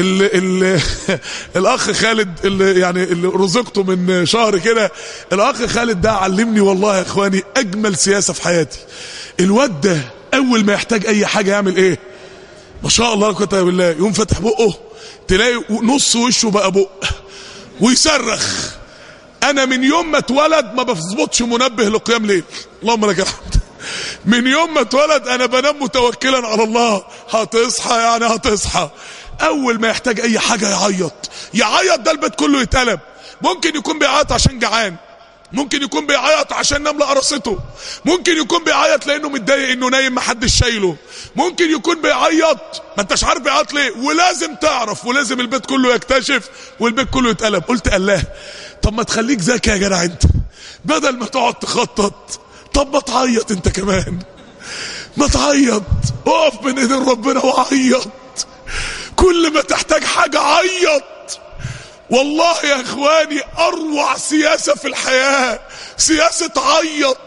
الاخ خالد اللي رزقته من شهر كده، الاخ خالد ده علمني والله يا اخواني اجمل سياسة في حياتي. الواد ده اول ما يحتاج اي حاجة يعمل ايه؟ ما شاء الله لا قوة الا بالله، يقوم فاتح بقه تلاقي نص وشه بقى بق ويصرخ. انا من يوم ما اتولد ما بظبطش منبه لقيام ليل، اللهم لك الحمد. من يوم ما اتولد انا بنام متوكلا على الله. هتصحى يعني هتصحى، اول ما يحتاج اي حاجة يعيط. ده البيت كله يتقلب. ممكن يكون بيعيط عشان جعان، ممكن يكون بيعيط عشان نملة قرصته، ممكن يكون بيعيط لانه متضايق انه نايم محدش شايله، ممكن يكون بيعيط ما انتش عارف بيعيط ليه، ولازم تعرف ولازم البيت كله يكتشف والبيت كله يتقلب. قلت الله، طب ما تخليك ذكي يا جدع انت، بدل ما تقعد تخطط طب ما تعيط انت كمان، ما تعيط، اقف بين ايدين ربنا وعيط، كل ما تحتاج حاجة عيط. والله يا اخواني اروع سياسة في الحياة سياسة عيط،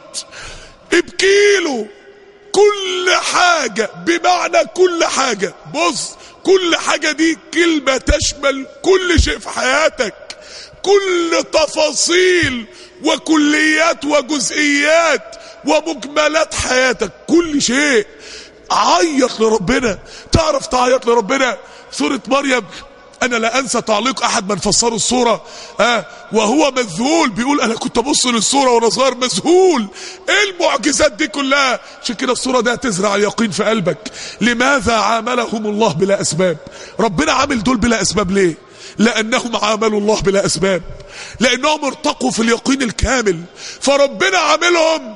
ابكيله كل حاجة، بمعنى كل حاجة. بص، كل حاجة دي كلمة تشمل كل شيء في حياتك، كل تفاصيل وكليات وجزئيات ومجملات حياتك، كل شيء. عيط لربنا، تعرف تعيط لربنا. سورة مريم، انا لا انسى تعليق احد من فسروا السورة وهو مذهول، بيقول انا كنت ابص للسورة وانا صغير مذهول، ايه المعجزات دي كلها؟ عشان كده السورة دي هتزرع اليقين في قلبك. لماذا عاملهم الله بلا اسباب؟ ربنا عامل دول بلا اسباب ليه؟ لانهم عاملوا الله بلا اسباب، لانهم ارتقوا في اليقين الكامل، فربنا عاملهم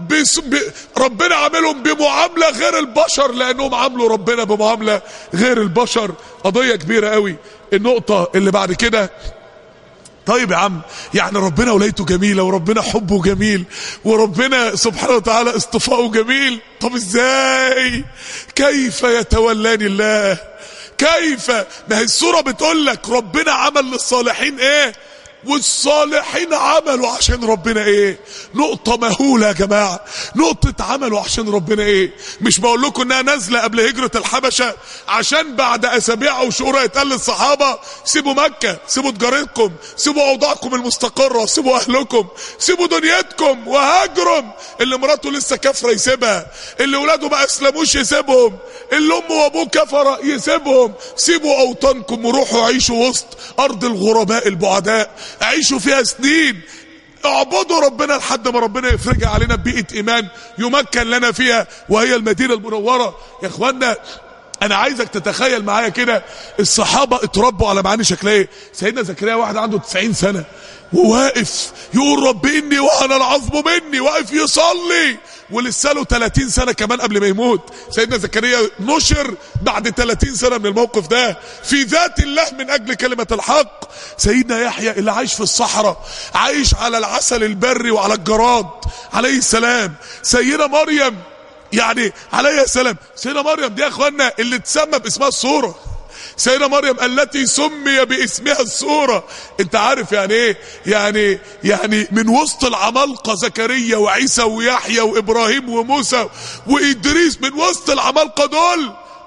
ربنا عاملهم بمعاملة غير البشر، لانهم عاملوا ربنا بمعاملة غير البشر. قضية كبيرة قوي. النقطة اللي بعد كده، طيب يا عم، يعني ربنا ولايته جميلة وربنا حبه جميل وربنا سبحانه وتعالى اصطفاؤه جميل، طب ازاي؟ كيف يتولاني الله؟ كيف؟ ما هي السورة بتقول لك ربنا عمل للصالحين ايه والصالحين عملوا عشان ربنا ايه. نقطة مهولة يا جماعة، نقطة عملوا عشان ربنا ايه. مش بقول لكم انها نازلة قبل هجرة الحبشة عشان بعد اسابيع او شهور يتقال للصحابة سيبوا مكة، سيبوا تجارتكم، سيبوا اوضاعكم المستقرة، سيبوا اهلكم، سيبوا دنيتكم وهاجروا. اللي مراته لسه كافرة يسيبها، اللي ولاده ما اسلموش يسيبهم، اللي امه وابوه كفرة يسيبهم. سيبوا اوطانكم وروحوا عيشوا وسط ارض الغرباء البعداء، عيشوا فيها سنين، اعبدوا ربنا لحد ما ربنا يفرج علينا ببيئة ايمان يمكن لنا فيها، وهي المدينة المنورة. يا اخوانا انا عايزك تتخيل معايا كده الصحابة اتربوا على معاني شكلها ايه. سيدنا زكريا واحد عنده 90 سنة وواقف يقول رب اني وهن العظم مني، واقف يصلي ولسه له 30 سنة كمان قبل ما يموت. سيدنا زكريا نشر بعد 30 سنة من الموقف ده في ذات الله من اجل كلمة الحق. سيدنا يحيى اللي عايش في الصحراء، عايش على العسل البري وعلى الجراد عليه السلام. سيدنا مريم يعني عليه السلام، سيدنا مريم دي يا اخوانا اللي تسمى باسمها السورة، سيدنا مريم التي سمي باسمها السورة. انت عارف يعني ايه؟ يعني من وسط العمالقة زكريا وعيسى ويحيى وابراهيم وموسى وادريس، من وسط العمالقة دول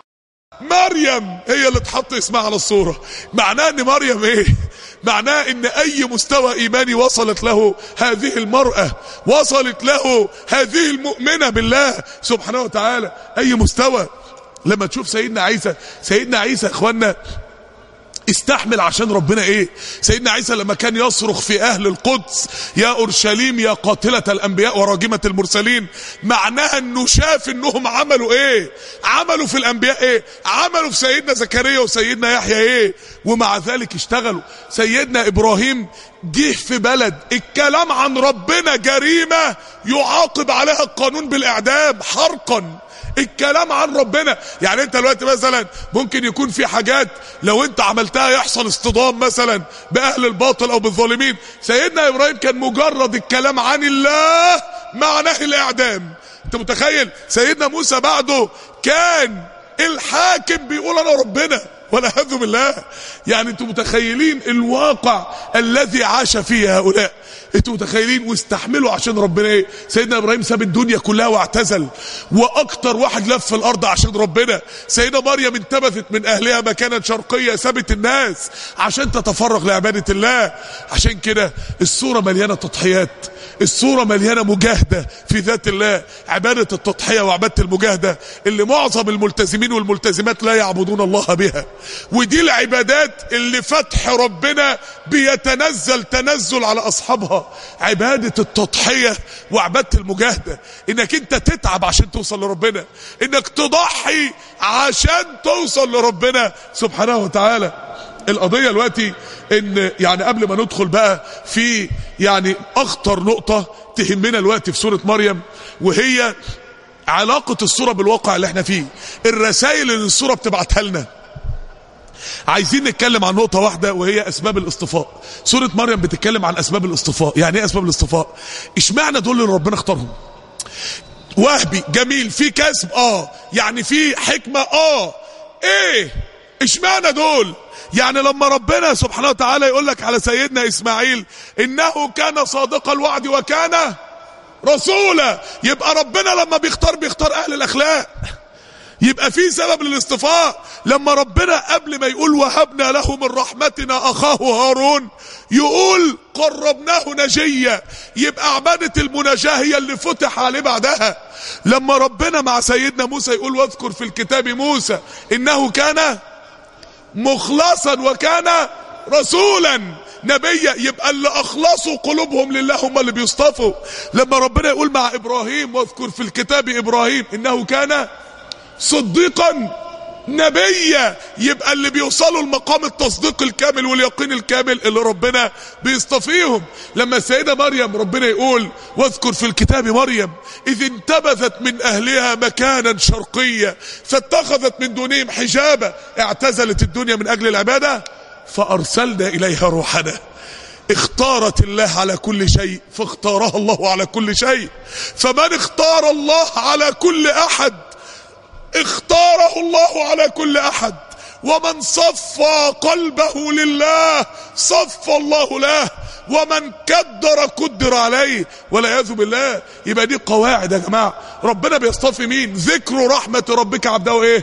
مريم هي اللي تحط اسمها على الصورة. معناه ان مريم ايه؟ معناه ان اي مستوى ايماني وصلت له هذه المرأة، وصلت له هذه المؤمنة بالله سبحانه وتعالى، اي مستوى. لما تشوف سيدنا عيسى اخوانا استحمل عشان ربنا ايه. سيدنا عيسى لما كان يصرخ في اهل القدس يا اورشليم يا قاتلة الانبياء وراجمة المرسلين، معناها انه شاف انهم عملوا ايه، عملوا في الانبياء ايه، عملوا في سيدنا زكريا وسيدنا يحيى ايه، ومع ذلك اشتغلوا. سيدنا ابراهيم جه في بلد الكلام عن ربنا جريمة يعاقب عليها القانون بالاعدام حرقا، الكلام عن ربنا. يعني انت دلوقتي مثلا ممكن يكون في حاجات لو انت عملتها يحصل اصطدام مثلا باهل الباطل او بالظالمين. سيدنا ابراهيم كان مجرد الكلام عن الله معناه الاعدام. انت متخيل؟ سيدنا موسى بعده كان الحاكم بيقول انا ربنا والعياذ بالله. يعني انتوا متخيلين الواقع الذي عاش فيه هؤلاء؟ انتوا متخيلين؟ واستحملوا عشان ربنا ايه. سيدنا ابراهيم ساب الدنيا كلها واعتزل، واكتر واحد لف الارض عشان ربنا. سيدة مريم انتبذت من اهلها مكانا شرقية، سابت الناس عشان تتفرغ لعبادة الله. عشان كده السورة مليانة تضحيات، السورة مليانة مجاهدة في ذات الله، عبادة التضحية وعبادة المجاهدة اللي معظم الملتزمين والملتزمات لا يعبدون الله بها. ودي العبادات اللي فتح ربنا بيتنزل تنزل على اصحابها، عبادة التضحية وعبادة المجاهدة، انك انت تتعب عشان توصل لربنا، انك تضحي عشان توصل لربنا سبحانه وتعالى. القضية دلوقتي ان يعني قبل ما ندخل بقى في يعني اخطر نقطة تهمنا الوقت في سورة مريم، وهي علاقة السورة بالواقع اللي احنا فيه، الرسائل اللي السورة بتبعتها لنا. عايزين نتكلم عن نقطة واحدة وهي اسباب الاصطفاء. سورة مريم بتتكلم عن اسباب الاصطفاء. يعني ايه اسباب الاصطفاء؟ اشمعنى دول اللي ربنا اختارهم؟ وهبي جميل في كسب يعني في حكمة ايه اشمعنى دول؟ يعني لما ربنا سبحانه وتعالى يقول لك على سيدنا اسماعيل انه كان صادق الوعد وكان رسولا، يبقى ربنا لما بيختار اهل الاخلاق، يبقى في سبب للاصطفاء. لما ربنا قبل ما يقول وهبنا له من رحمتنا اخاه هارون يقول قربناه نجيا، يبقى عبادة المناجاة هي اللي فتح عليه بعدها. لما ربنا مع سيدنا موسى يقول واذكر في الكتاب موسى انه كان مخلصا وكان رسولا نبيا، يبقى اللي اخلصوا قلوبهم لله هم اللي بيصطفوا. لما ربنا يقول مع ابراهيم واذكر في الكتاب ابراهيم انه كان صديقا نبيا، يبقى اللي بيوصلوا لمقام التصديق الكامل واليقين الكامل اللي ربنا بيصطفيهم. لما السيدة مريم ربنا يقول واذكر في الكتاب مريم اذ انتبذت من اهلها مكانا شرقيا فاتخذت من دونهم حجابا، اعتزلت الدنيا من اجل العبادة فارسلنا اليها روحنا. اختارت الله على كل شيء فاختارها الله على كل شيء. فمن اختار الله على كل احد اختاره الله على كل احد، ومن صفى قلبه لله صفى الله له، ومن قدر عليه والعياذ بالله. يبقى دي قواعد يا جماعه. ربنا بيصطفي مين؟ ذكر رحمه ربك عبده ايه؟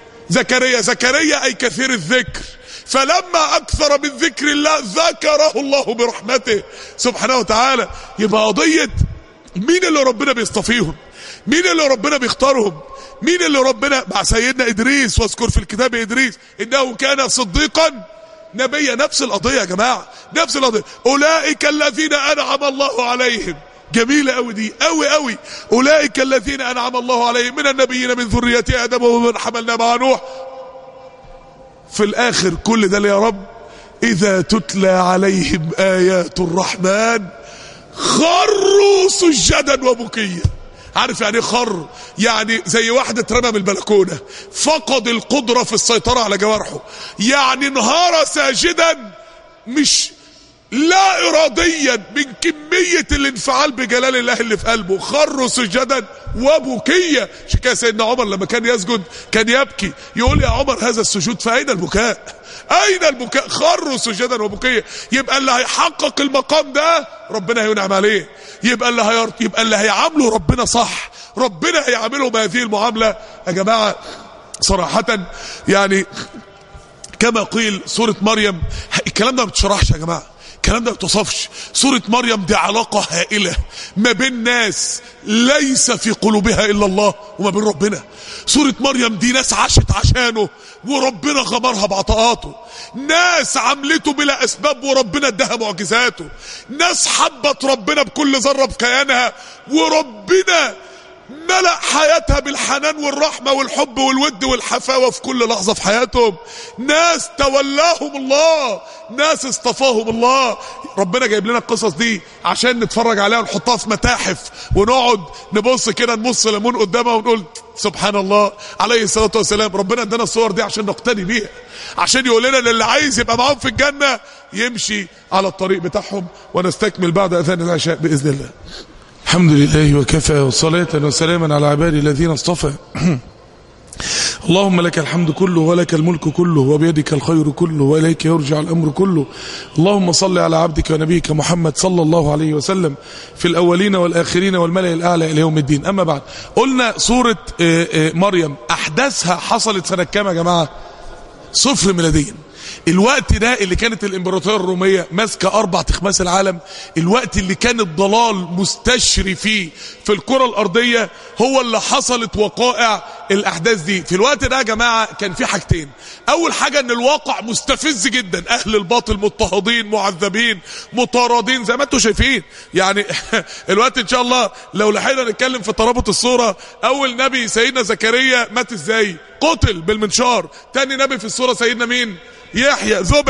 زكريا اي كثير الذكر، فلما اكثر من ذكر الله ذكره الله برحمته سبحانه وتعالى. يبقى قضيه مين اللي ربنا بيصطفيهم؟ مين اللي ربنا بيختارهم؟ مين اللي ربنا مع سيدنا ادريس واذكر في الكتاب ادريس انه كان صديقا نبيا. نفس القضيه يا جماعه، نفس القضيه. اولئك الذين انعم الله عليهم، جميله قوي دي، قوي. اولئك الذين انعم الله عليهم من النبيين من ذريه ادم ومن حملنا مع نوح. في الاخر كل ده يا رب اذا تتلى عليهم ايات الرحمن خروا سجدا وبكيا. عارف يعني ايه خر؟ يعني زي واحد اترمى من البلكونه فقد القدره في السيطره على جوارحه، يعني انهار ساجدا مش لا اراديا من كميه الانفعال بجلال الله اللي في قلبه. خروا سجدا وبكيا. عشان كده سيدنا عمر لما كان يسجد كان يبكي، يقول يا عمر هذا السجود فاين البكاء؟ اين البكاء؟ خروا سجدا وبكيا. يبقى اللي هيحقق المقام ده ربنا هينعم عليه، يبقى اللي هيعامله ربنا صح ربنا هيعاملهم هذه المعامله. يا جماعه صراحه يعني كما قيل سوره مريم الكلام ده ما بتشرحش يا جماعه، الكلام ده ما بتوصفش. سورة مريم دي علاقة هائلة ما بين ناس ليس في قلوبها إلا الله وما بين ربنا. سورة مريم دي ناس عاشت عشانه وربنا غمرها بعطاءاته، ناس عملته بلا أسباب وربنا اداها معجزاته، ناس حبت ربنا بكل ذرة في كيانها وربنا ملأ حياتها بالحنان والرحمة والحب والود والحفاوة في كل لحظة في حياتهم، ناس تولاهم الله، ناس اصطفاهم الله. ربنا جايب لنا القصص دي عشان نتفرج عليها ونحطها في متاحف ونقعد نبص كده نمص ليمون قدامها ونقول سبحان الله عليه الصلاة والسلام. ربنا ادانا الصور دي عشان نقتدي بيها، عشان يقول لنا اللي عايز يبقى معاهم في الجنة يمشي على الطريق بتاعهم. ونستكمل بعد أذان العشاء بإذن الله. الحمد لله وكفى وصلاة وسلاما على عبادي الذين اصطفى. اللهم لك الحمد كله ولك الملك كله وبيدك الخير كله وإليك يرجع الأمر كله. اللهم صل على عبدك ونبيك محمد صلى الله عليه وسلم في الأولين والآخرين والملأ الأعلى إلى يوم الدين. أما بعد، قلنا سورة مريم أحداثها حصلت سنة كام يا جماعة؟ 0 ميلاديا. الوقت ده اللي كانت الامبراطورية الرومية ماسكة 4 أخماس العالم، الوقت اللي كان الضلال مستشري فيه في الكرة الأرضية، هو اللي حصلت وقائع الأحداث دي. في الوقت ده يا جماعة كان في حاجتين. أول حاجة أن الواقع مستفز جدا، أهل الباطل مضطهدين معذبين مطاردين زي ما انتم شايفين. يعني الوقت إن شاء الله لو لحقنا نتكلم في ترابط الصورة، أول نبي سيدنا زكريا مات إزاي؟ قتل بالمنشار. تاني نبي في الصورة سيدنا مين؟ يحيى ذبح.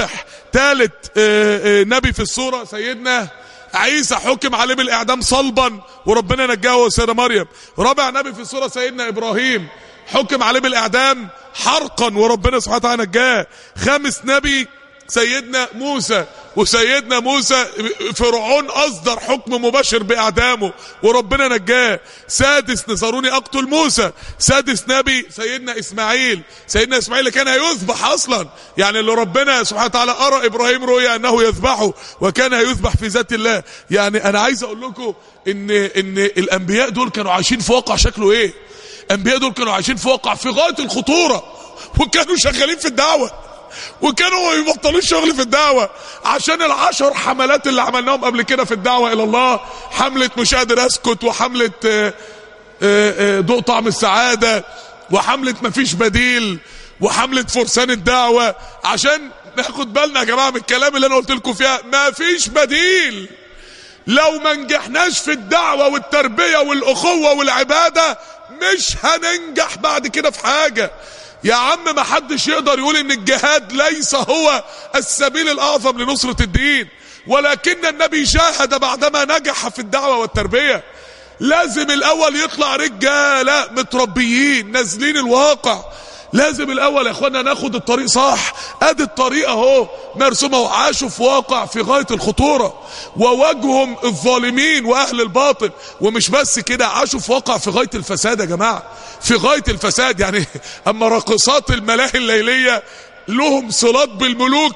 ثالث نبي في السورة سيدنا عيسى، حكم عليه بالاعدام صلبا وربنا نجاه وسيدة مريم. رابع نبي في السورة سيدنا ابراهيم، حكم عليه بالاعدام حرقا وربنا سبحانه وتعالى نجاه. خامس نبي سيدنا موسى، وسيدنا موسى فرعون اصدر حكم مباشر باعدامه وربنا نجاه. سادس نصروني اقتل موسى. سادس نبي سيدنا اسماعيل، سيدنا اسماعيل اللي كان هيذبح اصلا، يعني اللي ربنا سبحانه وتعالى ارى ابراهيم رؤيا انه يذبحه وكان هيذبح في ذات الله. يعني انا عايز اقول لكم ان الانبياء دول كانوا عايشين في واقع شكله ايه. الانبياء دول كانوا عايشين في واقع في غاية الخطورة، وكانوا شغالين في الدعوة، وكانوا ما يبطلوش شغل في الدعوة عشان ال10 حملات اللي عملناهم قبل كده في الدعوة الى الله. حملة مش قادر اسكت، وحملة ضوء طعم السعادة، وحملة مفيش بديل، وحملة فرسان الدعوة، عشان ناخد بالنا يا جماعة من الكلام اللي انا قلت لكم فيها. مفيش بديل. لو ما نجحناش في الدعوة والتربية والاخوة والعبادة مش هننجح بعد كده في حاجة. يا عم ما حدش يقدر يقول ان الجهاد ليس هو السبيل الاعظم لنصرة الدين، ولكن النبي جاهد بعدما نجح في الدعوة والتربية. لازم الاول يطلع رجالة متربيين نازلين الواقع. لازم الاول يا اخوانا ناخد الطريق صح. ادي الطريق اهو مرسومه، وعاشوا في واقع في غاية الخطورة وواجههم الظالمين واهل الباطل. ومش بس كده، عاشوا في واقع في غاية الفساد يا جماعة، في غاية الفساد. يعني اما راقصات الملاهي الليلية لهم صلات بالملوك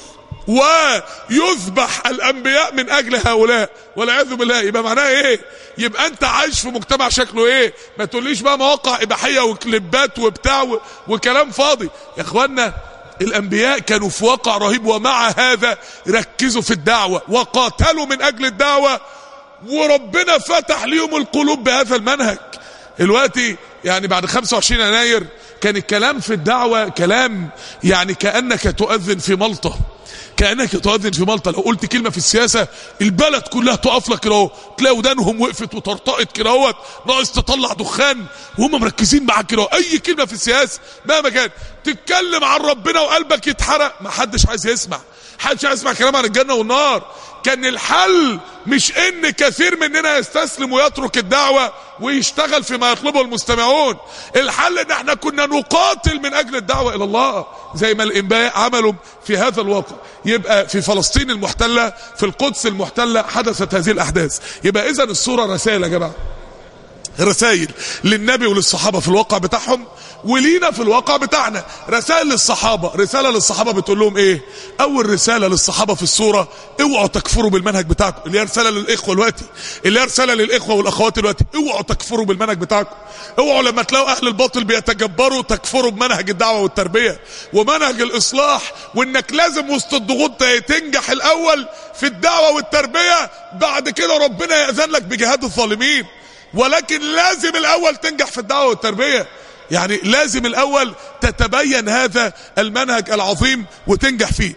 ويذبح الانبياء من اجل هؤلاء والعياذ بالله، يبقى معناه ايه؟ يبقى انت عايش في مجتمع شكله ايه؟ ما تقوليش بقى مواقع اباحيه وكليبات وبتاع وكلام فاضي. يا اخوانا الانبياء كانوا في واقع رهيب، ومع هذا ركزوا في الدعوه وقاتلوا من اجل الدعوه، وربنا فتح ليهم القلوب بهذا المنهج. دلوقتي يعني بعد 25 يناير كان الكلام في الدعوه كلام يعني كانك تؤذن في ملطه، كأنك تؤذن في ملطة. لو قلت كلمة في السياسة البلد كلها تقف لك كده اهو، تلاقي ودانهم وقفت وطرطقت كده اهوت، ناقص تطلع دخان وهم مركزين معاك كده. اي كلمة في السياسة مهما كان تتكلم عن ربنا وقلبك يتحرق، ما حدش عايز يسمع، حدش عايز يسمع كلام عن الجنة والنار. كان الحل مش ان كثير مننا يستسلم ويترك الدعوة ويشتغل فيما يطلبه المستمعون. الحل ان احنا كنا نقاتل من اجل الدعوة الى الله زي ما الانبياء عملوا في هذا الواقع. يبقى في فلسطين المحتلة، في القدس المحتلة حدثت هذه الاحداث. يبقى اذا الصورة رسائل يا جماعة، رسائل للنبي وللصحابة في الواقع بتاعهم، ولينا في الواقع بتاعنا. رسائل للصحابة، رسالة للصحابة بتقول لهم ايه؟ اول رسالة للصحابة في الصورة: اوعوا تكفروا بالمنهج بتاعكم. اللي هي رسالة للاخوة دلوقتي، اللي هي رسالة للاخوة والاخوات دلوقتي: اوعوا تكفروا بالمنهج بتاعكم. اوعوا لما تلاقوا اهل الباطل بيتجبروا تكفروا بمنهج الدعوة والتربية ومنهج الاصلاح، وانك لازم وسط الضغوط تنجح الاول في الدعوة والتربية، بعد كده ربنا يأذن لك بجهاد الظالمين. ولكن لازم الاول تنجح في الدعوة والتربية. يعني لازم الاول تتبين هذا المنهج العظيم وتنجح فيه.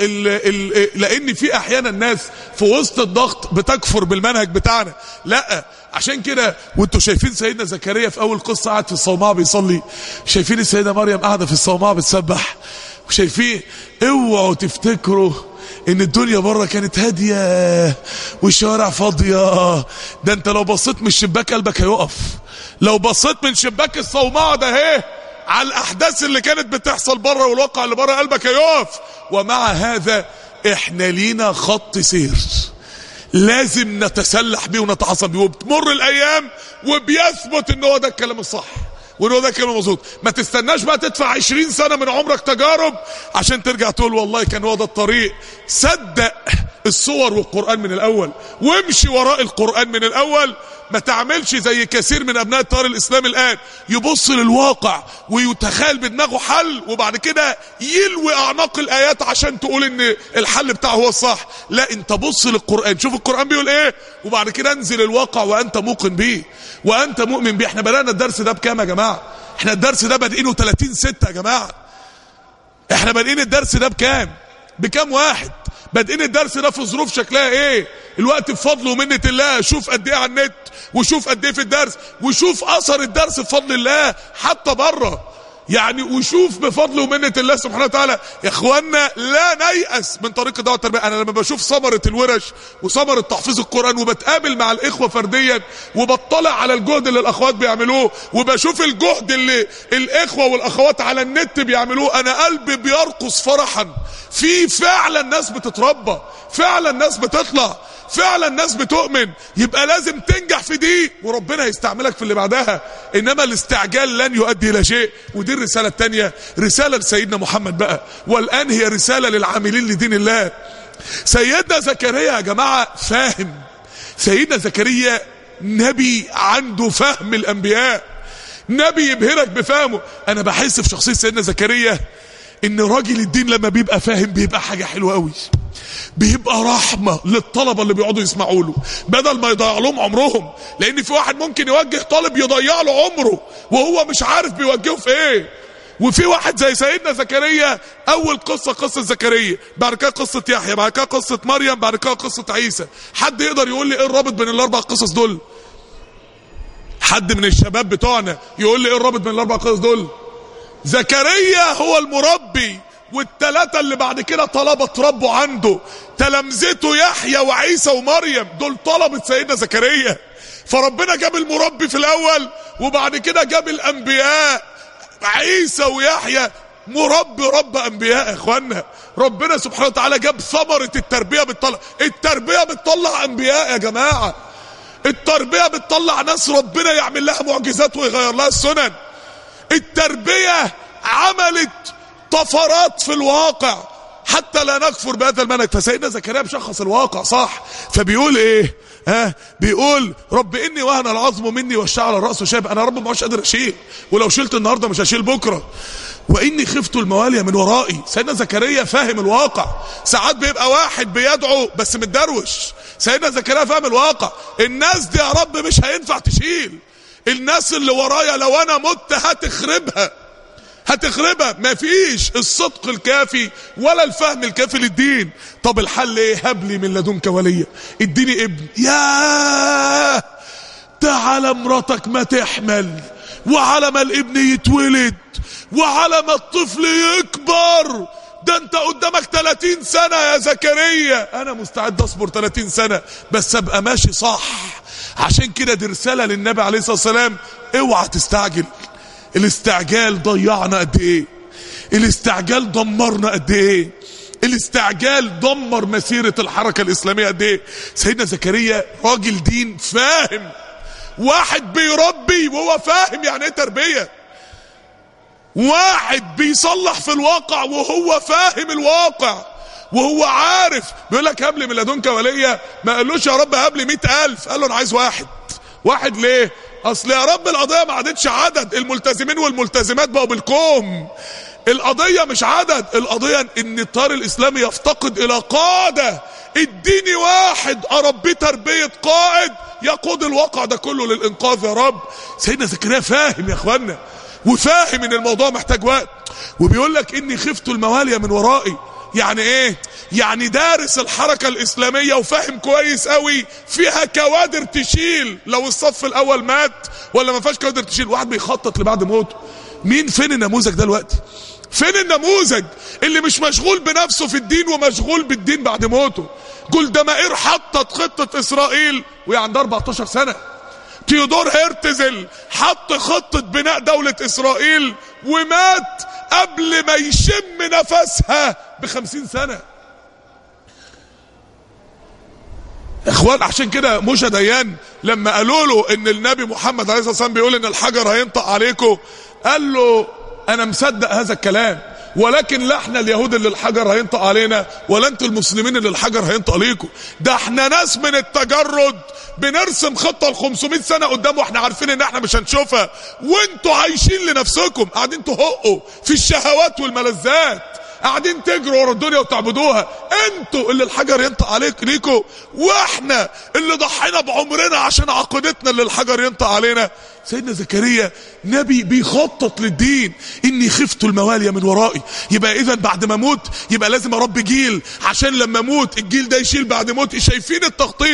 لان في احيانا الناس في وسط الضغط بتكفر بالمنهج بتاعنا. لا، عشان كده وانتوا شايفين سيدنا زكريا في اول قصة قاعد في الصومعة بيصلي، شايفين السيدة مريم قاعدة في الصومعة بتسبح، وشايفين اوعوا تفتكروا ان الدنيا بره كانت هادية والشوارع فاضية. ده انت لو بصيت من الشباك قلبك هيقف، لو بصيت من شباك الصومعة ده اهي على الاحداث اللي كانت بتحصل بره والواقع اللي بره قلبك هيقف. ومع هذا احنا لينا خط سير لازم نتسلح بيه ونتعصب بيه، وبتمر الايام وبيثبت ان هو ده الكلام الصح وان هو ده الكلام المظبوط. ما تستناش بقى تدفع 20 سنة من عمرك تجارب عشان ترجع تقول والله كان هو ده الطريق. صدق الصور والقرآن من الاول، وامشي وراء القرآن من الاول. ما تعملش زي كثير من ابناء التيار الاسلامي الان، يبص للواقع ويتخيل بدماغه حل وبعد كده يلوي اعناق الايات عشان تقول ان الحل بتاعه هو الصح. لا، انت بص للقرآن، شوف القرآن بيقول ايه، وبعد كده انزل الواقع وانت موقن بيه وانت مؤمن بيه. احنا بدأنا الدرس ده بكام يا جماعة؟ احنا الدرس ده بادئينه 30/6 يا جماعة. احنا بادئين الدرس ده بكام واحد؟ بادئين الدرس ده في ظروف شكلها ايه؟ الوقت بفضل ومنة الله. شوف قد ايه على النت، وشوف قد ايه في الدرس، وشوف اثر الدرس بفضل الله حتى بره. يعني وشوف بفضل ومنة الله سبحانه وتعالى يا اخوانا لا نيأس من طريق الدعوة التربية. انا لما بشوف ثمرة الورش وثمرة تحفيظ القرآن وبتقابل مع الاخوة فرديا وبطلع على الجهد اللي الاخوات بيعملوه وبشوف الجهد اللي الاخوة والاخوات على النت بيعملوه، انا قلبي بيرقص فرحا. في فعلا ناس بتتربى، فعلا ناس بتطلع، فعلا ناس بتؤمن. يبقى لازم تنجح في دي وربنا هيستعملك في اللي بعدها، انما الاستعجال لن يؤدي الى شيء. ودي الرسالة التانية، رسالة لسيدنا محمد بقى، والان هي رسالة للعاملين لدين الله. سيدنا زكريا يا جماعة فاهم، سيدنا زكريا نبي عنده فهم الانبياء، نبي يبهرك بفهمه. انا بحس في شخصية سيدنا زكريا ان راجل الدين لما بيبقى فاهم بيبقى حاجة حلوة قوي، بيبقى رحمة للطلبة اللي بيقعدوا يسمعوا له بدل ما يضيع لهم عمرهم. لان في واحد ممكن يوجه طالب يضيع له عمره وهو مش عارف بيوجهه في ايه. وفي واحد زي سيدنا زكريا، اول قصة زكريا، بعد كده قصة يحيى، بعد كده قصة مريم، بعد كده قصة عيسى. حد يقدر يقول لي ايه الرابط بين الاربع قصص دول؟ حد من الشباب بتوعنا يقول لي ايه الرابط بين الاربع قصص دول؟ زكريا هو المربي، والثلاثة اللي بعد كده طلبة تربوا عنده، تلامذته يحيى وعيسى ومريم، دول طلبة سيدنا زكريا. فربنا جاب المربي في الاول وبعد كده جاب الانبياء عيسى ويحيى. مربي رب انبياء يا اخوانا. ربنا سبحانه وتعالى جاب ثمرة التربية بتطلع، التربية بتطلع انبياء يا جماعة، التربية بتطلع ناس ربنا يعمل لها معجزات ويغير لها السنن. التربية عملت طفرات في الواقع حتى لا نكفر بهذا المنهج. فسيدنا زكريا بشخص الواقع صح، فبيقول ايه؟ بيقول رب اني وهن العظم مني واشتعل الراس شيبا. انا يا رب ما عادش قادر اشيل، ولو شلت النهارده مش هشيل بكره. واني خفت الموالي من ورائي. سيدنا زكريا فاهم الواقع. ساعات بيبقى واحد بيدعو بس متدروش، سيدنا زكريا فاهم الواقع. الناس دي يا رب مش هينفع تشيل، الناس اللي ورايا لو انا مت هتخربها، هتخربها. مفيش الصدق الكافي ولا الفهم الكافي للدين. طب الحل ايه؟ هب لي من لدنك وليا، اديني ابن. ياه، تعالى مراتك ما تحمل، وعلى ما الابن يتولد، وعلى ما الطفل يكبر، ده انت قدامك 30 سنة يا زكريا. انا مستعد اصبر 30 سنة بس ابقى ماشي صح. عشان كده دي رسالة للنبي عليه الصلاة والسلام، اوعى تستعجل. الاستعجال ضيعنا قد ايه، الاستعجال دمرنا قد ايه، الاستعجال دمر مسيرة الحركة الاسلامية قد ايه. سيدنا زكريا راجل دين فاهم، واحد بيربي وهو فاهم يعني ايه تربية، واحد بيصلح في الواقع وهو فاهم الواقع وهو عارف. بيقول لك هب لي من لدنك وليا، ما قالوش يا رب هب لي 100,000، قال له انا عايز واحد. واحد ليه؟ اصل يا رب القضية ما عادتش عدد، الملتزمين والملتزمات بقوا بالكوم. القضية مش عدد، القضية ان التيار الاسلامي يفتقد الى قادة. اديني واحد اربيه تربية قائد يقود الواقع ده كله للانقاذ يا رب. سيدنا زكريا فاهم يا اخوانا، وفاهم ان الموضوع محتاج وقت. وبيقول لك اني خفت الموالي من ورائي. يعني ايه؟ يعني دارس الحركة الاسلامية وفاهم كويس قوي فيها كوادر تشيل لو الصف الاول مات، ولا ما فيهاش كوادر تشيل. واحد بيخطط لبعد موته. مين؟ فين النموذج ده دلوقتي؟ فين النموذج اللي مش مشغول بنفسه في الدين ومشغول بالدين بعد موته؟ جولدا مائير حطت خطة اسرائيل وهي عندها 14 سنة. تيودور هيرتزل حط خطة بناء دولة اسرائيل ومات قبل ما يشم نفسها ب50 سنة. اخوان عشان كده موشى ديان لما قالوا له ان النبي محمد عليه الصلاة والسلام بيقول ان الحجر هينطق عليكم، قال له انا مصدق هذا الكلام، ولكن لا احنا اليهود اللي الحجر هينطق علينا، ولا انتوا المسلمين اللي الحجر هينطق عليكم. ده احنا ناس من التجرد بنرسم خطة ل500 سنة قدام واحنا عارفين ان احنا مش هنشوفها، وانتوا عايشين لنفسكم، قاعدين تهقوا في الشهوات والملذات، قاعدين تجروا ورا الدنيا وتعبدوها. انتوا اللي الحجر ينطق عليك ليكوا، واحنا اللي ضحينا بعمرنا عشان عقيدتنا اللي الحجر ينطق علينا. سيدنا زكريا نبي بيخطط للدين. اني خفت الموالي من ورائي، يبقى اذا بعد ما اموت يبقى لازم اربي جيل عشان لما اموت الجيل ده يشيل بعد موتي. شايفين التخطيط؟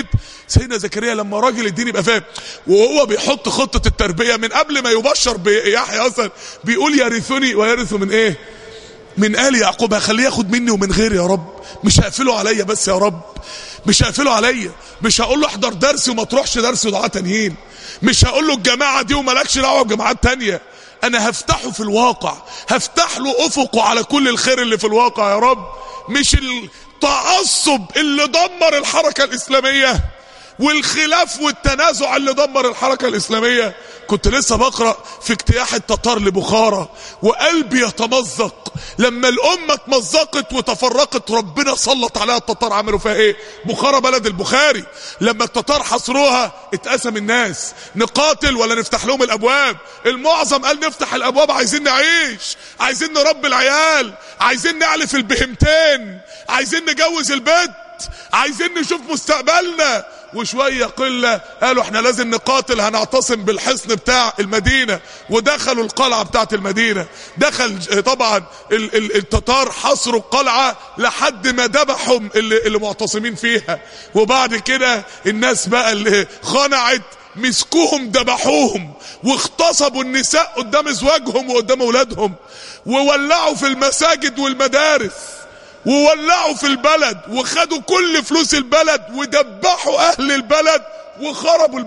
سيدنا زكريا لما راجل الدين يبقى فاهم، وهو بيحط خطة التربية من قبل ما يبشر بيحيى اصلا بيقول يرثني ويرث من ايه؟ من آل يعقوب. هخليه ياخد مني ومن غيري يا رب، مش هقفله عليا بس يا رب، مش هقفله عليا، مش هقول له احضر درسي وما تروحش درس دعاة تانيين، مش هقول له الجماعة دي ومالكش دعوة بجماعات تانية، انا هفتحه في الواقع، هفتح له افقه على كل الخير اللي في الواقع يا رب. مش التعصب اللي دمر الحركة الإسلامية والخلاف والتنازع اللي دمر الحركة الإسلامية. كنت لسه بقرأ في اجتياح التتار لبخارى وقلبي يتمزق لما الأمة اتمزقت وتفرقت، ربنا سلط عليها التتار. عملوا فيها ايه؟ بخارى بلد البخاري لما التتار حصروها اتقسم الناس، نقاتل ولا نفتح لهم الأبواب؟ المعظم قال نفتح الأبواب، عايزين نعيش، عايزين نربي العيال، عايزين نعلف البهمتين، عايزين نجوز البيت، عايزين نشوف مستقبلنا. وشوية قلة قالوا احنا لازم نقاتل، هنعتصم بالحصن بتاع المدينة، ودخلوا القلعة بتاعت المدينة. دخل طبعا التتار حصروا القلعة لحد ما ذبحوا اللي معتصمين فيها، وبعد كده الناس بقى اللي خنعت مسكوهم ذبحوهم، واغتصبوا النساء قدام ازواجهم وقدام اولادهم، وولعوا في المساجد والمدارس، وولعوا في البلد، وخدوا كل فلوس البلد، ودبحوا اهل البلد، وخربوا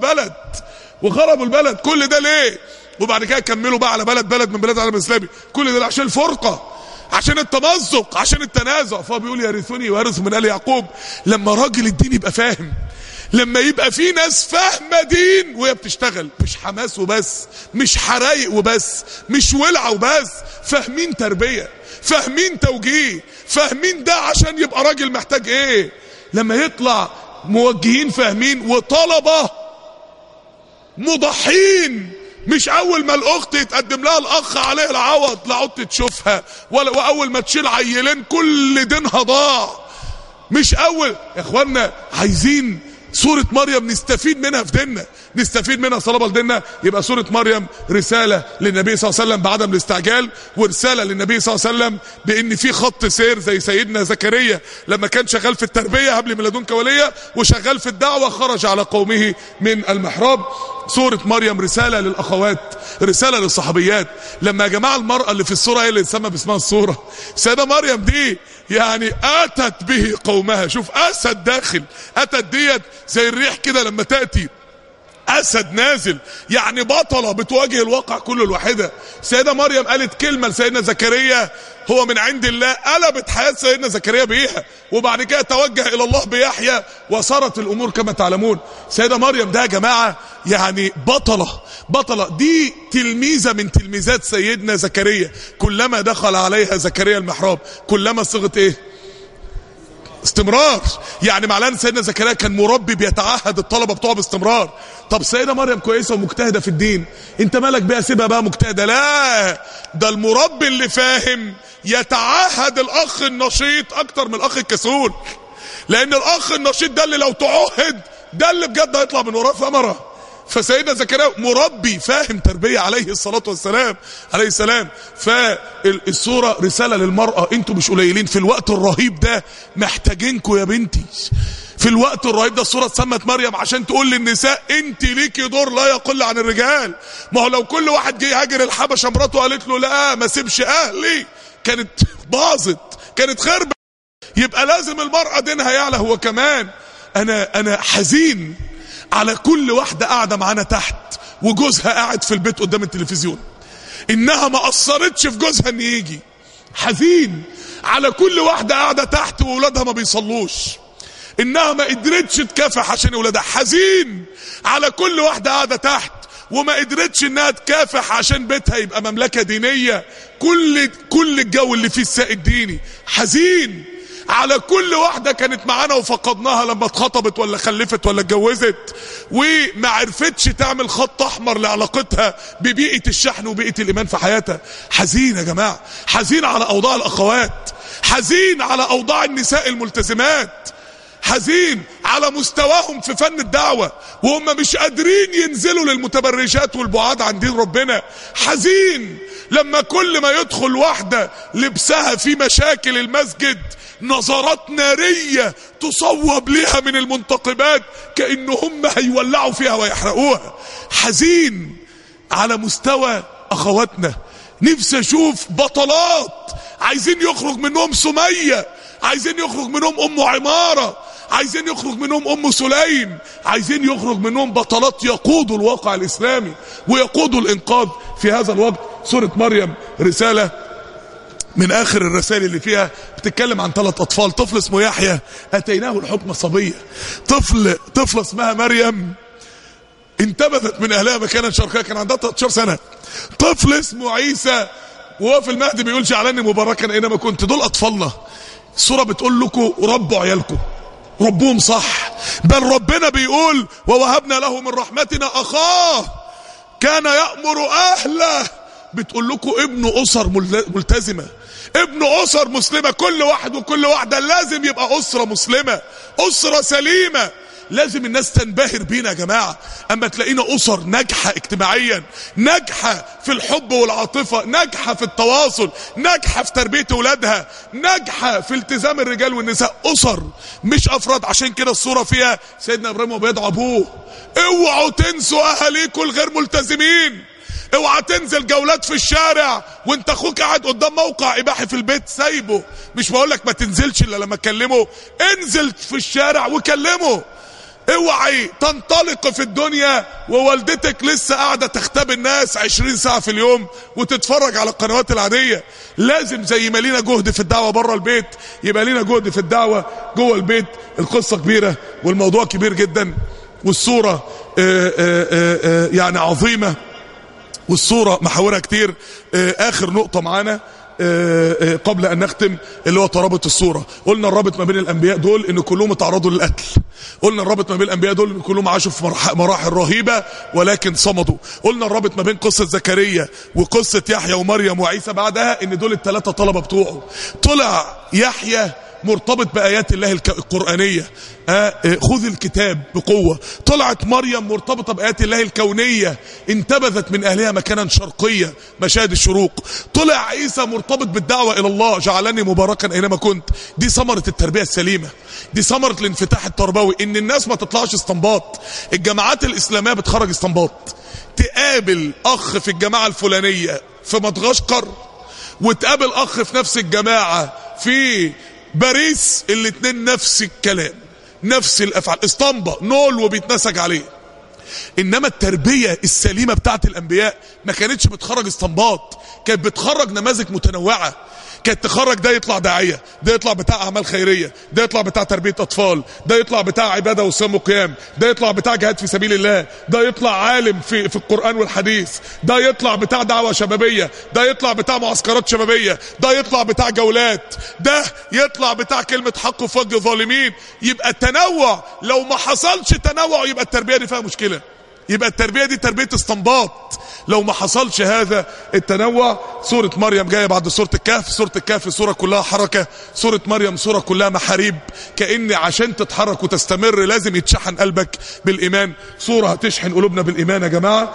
البلد. كل ده ليه؟ وبعد كده كملوا بقى على بلد من بلاد العالم الاسلامي. كل ده عشان الفرقة، عشان التمزق، عشان التنازع. فبيقول يرثني ويرث من آل يعقوب. لما راجل الدين يبقى فاهم، لما يبقى في ناس فاهمة دين وهي بتشتغل، مش حماس وبس، مش حرايق وبس، مش ولعة وبس، فاهمين تربية، فاهمين توجيه، فاهمين ده عشان يبقى راجل محتاج ايه. لما يطلع موجهين فاهمين، وطلبة مضحين، مش اول ما الاخت يتقدم لها الاخ عليه العوض لا عدت تشوفها، واول ما تشيل عيلين كل دينها ضاع. مش اول يا اخوانا، عايزين سورة مريم نستفيد منها في ديننا، نستفيد منها صلابة لديننا. يبقى سورة مريم رسالة للنبي صلى الله عليه وسلم بعدم الاستعجال، ورسالة للنبي صلى الله عليه وسلم بان في خط سير زي سيدنا زكريا لما كان شغال في التربية هب لي من لدنك وليا، وشغال في الدعوة خرج على قومه من المحراب. سورة مريم رسالة للأخوات، رسالة للصحابيات. لما يا جماعة المرأة اللي في السورة هي اللي تسمى باسمها السورة، سيدة مريم دي يعني أتت به قومها. شوف أسد داخل، أتت ديت زي الريح كده لما تأتي، أسد نازل، يعني بطلة بتواجه الواقع كله الوحيدة. سيدة مريم قالت كلمة لسيدنا زكريا هو من عند الله، قلبت حياة سيدنا زكريا بيها، وبعد كده توجه إلى الله بيحيى، وصارت الأمور كما تعلمون. سيدة مريم ده يا جماعة يعني بطلة دي تلميذة من تلميذات سيدنا زكريا. كلما دخل عليها زكريا المحراب، كلما صيغة ايه؟ استمرار. يعني معناه ان سيدنا زكريا كان مربي بيتعهد الطلبة بتوعه باستمرار. طب سيدة مريم كويسة ومجتهدة في الدين، انت مالك بقى سيبها بقى مجتهدة؟ لا، ده المربي اللي فاهم يتعهد الاخ النشيط اكتر من الاخ الكسول، لان الاخ النشيط ده اللي لو تعهد ده اللي بجد هيطلع من وراه ثمرة. فسيدنا زكريا مربي فاهم تربية عليه الصلاة والسلام عليه السلام. فالسورة رسالة للمرأة، انتوا مش قليلين في الوقت الرهيب ده، محتاجينكوا يا بنتي في الوقت الرهيب ده. السورة اتسمت مريم عشان تقول للنساء انت ليكي دور لا يقل عن الرجال. ما هو لو كل واحد جه يهاجر الحبشة مراته قالت له لا ما سيبش اهلي، كانت باظت، كانت خربت. يبقى لازم المرأة دينها يعلى. هو كمان انا حزين على كل واحدة قاعدة معانا تحت وجوزها قاعد في البيت قدام التلفزيون، انها ما قصرتش في جوزها ان يجي. حزين على كل واحدة قاعدة تحت وولادها ما بيصلوش، انها ما قدرتش تكافح عشان ولادها. حزين على كل واحدة قاعدة تحت وما قدرتش انها تكافح عشان بيتها يبقى مملكة دينية، كل الجو اللي فيه السائد ديني. حزين على كل واحدة كانت معانا وفقدناها لما اتخطبت ولا خلفت ولا اتجوزت وما عرفتش تعمل خط احمر لعلاقتها ببيئة الشحن وبيئة الايمان في حياتها. حزين يا جماعة، حزين على اوضاع الاخوات، حزين على اوضاع النساء الملتزمات، حزين على مستواهم في فن الدعوة وهم مش قادرين ينزلوا للمتبرجات والبعاد عن دين ربنا. حزين لما كل ما يدخل واحدة لبسها في مشاكل المسجد نظرات نارية تصوب لها من المنتقبات كأن هم هيولعوا فيها ويحرقوها. حزين على مستوى أخواتنا. نفسي أشوف بطلات عايزين يخرج منهم سمية، عايزين يخرج منهم أم عمارة، عايزين يخرج منهم أم سليم، عايزين يخرج منهم بطلات يقودوا الواقع الإسلامي ويقودوا الإنقاذ في هذا الوقت. سورة مريم رسالة من آخر الرسائل اللي فيها بتتكلم عن 3 أطفال. طفل اسمه يحيى أتيناه الحكم صبية. طفلة اسمها مريم انتبذت من أهلها مكانا شرقيا، كان عندها 13 سنة. طفل اسمه عيسى وهو في المهد بيقول جعلني مباركا أينما كنت. دول أطفالنا. السورة بتقول لكم ربوا عيالكم، ربوهم صح. بل ربنا بيقول ووهبنا له من رحمتنا أخاه كان يأمر أهله. بتقول لكم ابن أسر ملتزمة، ابن أسر مسلمة. كل واحد وكل واحدة لازم يبقى أسرة مسلمة، أسرة سليمة. لازم الناس تنبهر بينا يا جماعة. اما تلاقينا أسر ناجحة اجتماعيا، ناجحة في الحب والعاطفة، ناجحة في التواصل، ناجحة في تربية أولادها، ناجحة في التزام الرجال والنساء. أسر مش أفراد. عشان كده الصورة فيها سيدنا إبراهيم وبيدعو أبوه اوعوا تنسوا أهاليكم الغير ملتزمين. اوعى تنزل جولات في الشارع وانت اخوك قاعد قدام موقع اباحي في البيت سايبه. مش بقولك ما تنزلش الا لما تكلمه، انزل في الشارع وكلمه. اوعي تنطلق في الدنيا ووالدتك لسه قاعدة تختبي الناس 20 ساعة في اليوم وتتفرج على القنوات العادية. لازم زي ما لينا جهد في الدعوة بره البيت يبقى لينا جهد في الدعوة جوه البيت. القصة كبيرة والموضوع كبير جدا والصورة يعني عظيمة والصورة محاورها كتير. اخر نقطة معانا قبل ان نختم اللي هو ترابط الصورة. قلنا الرابط ما بين الانبياء دول ان كلهم اتعرضوا للقتل. قلنا الرابط ما بين الانبياء دول ان كلهم عاشوا في مراحل رهيبة ولكن صمدوا. قلنا الرابط ما بين قصة زكريا وقصة يحيى ومريم وعيسى بعدها ان دول ال3 طلبة بتوعه. طلع يحيى مرتبط بآيات الله القرآنية، خذ الكتاب بقوة. طلعت مريم مرتبطة بآيات الله الكونية، انتبذت من أهلها مكانا شرقية مشاهد الشروق. طلع عيسى مرتبط بالدعوة إلى الله جعلني مباركا أينما كنت. دي ثمرة التربية السليمة، دي ثمرة الانفتاح التربوي. إن الناس ما تطلعش استنباط. الجماعات الإسلامية بتخرج استنباط. تقابل أخ في الجماعة الفلانية في مدغشقر وتقابل أخ في نفس الجماعة في باريس، الاتنين نفس الكلام نفس الافعال، اسطمبة نول وبيتنسج عليه. انما التربية السليمة بتاعت الانبياء ما كانتش بتخرج استنباط، كانت بتخرج نماذج متنوعة. كانت تخرج ده يطلع داعية، ده يطلع بتاع اعمال خيرية، ده يطلع بتاع تربية اطفال، ده يطلع بتاع عبادة وصيام وقيام، ده يطلع بتاع جهاد في سبيل الله، ده يطلع عالم في القرآن والحديث، ده يطلع بتاع دعوة شبابية، ده يطلع بتاع معسكرات شبابية، ده يطلع بتاع جولات، ده يطلع بتاع كلمة حق في وجه الظالمين. يبقى التنوع، لو ما حصلش تنوع يبقى التربية دي فيها مشكلة. يبقى التربية دي تربية استنباط لو ما حصلش هذا التنوع. سورة مريم جاية بعد سورة الكهف. سورة الكهف سورة كلها حركة، سورة مريم سورة كلها محاريب. كأن عشان تتحرك وتستمر لازم يتشحن قلبك بالإيمان. سورة هتشحن قلوبنا بالإيمان يا جماعة.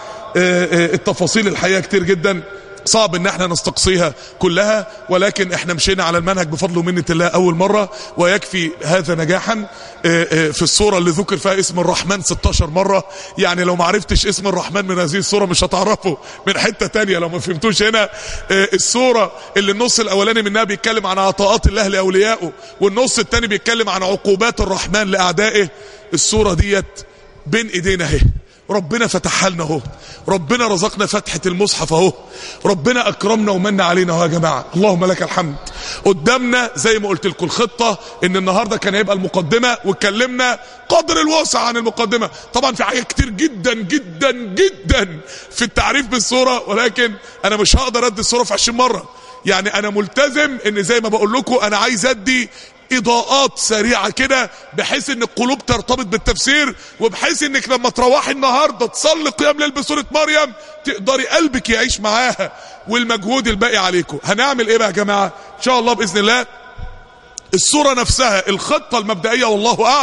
التفاصيل الحقيقة كتير جدا، صعب ان احنا نستقصيها كلها، ولكن احنا مشينا على المنهج بفضل ومنة الله اول مرة، ويكفي هذا نجاحا. في الصورة اللي ذكر فيها اسم الرحمن 16 مرة، يعني لو ما عرفتش اسم الرحمن من هذه الصورة مش هتعرفه من حتة تانية لو ما فهمتوش هنا. الصورة اللي النص الاولاني منها بيتكلم عن عطاءات الله لاوليائه، والنص التاني بيتكلم عن عقوبات الرحمن لاعدائه. الصورة ديت بين ايدينا اهي، ربنا فتحها لنا اهو، ربنا رزقنا فتحة المصحف اهو، ربنا اكرمنا ومن علينا اهو يا جماعة. اللهم لك الحمد. قدامنا زي ما قلت لكم الخطة ان النهاردة كان هيبقى المقدمة، واتكلمنا قدر الوسع عن المقدمة. طبعا في حاجات كتير جدا جدا جدا في التعريف بالصورة، ولكن انا مش هقدر ادي الصورة في 20 مرة. يعني انا ملتزم ان زي ما بقول لكم انا عايز ادي اضاءات سريعة كده بحيث ان القلوب ترتبط بالتفسير، وبحيث انك لما تروحي النهاردة تصلي قيام ليل بسورة مريم تقدري قلبك يعيش معاها، والمجهود الباقي عليكم. هنعمل ايه بقى يا جماعة ان شاء الله باذن الله؟ الصورة نفسها الخطة المبدئية والله اعلم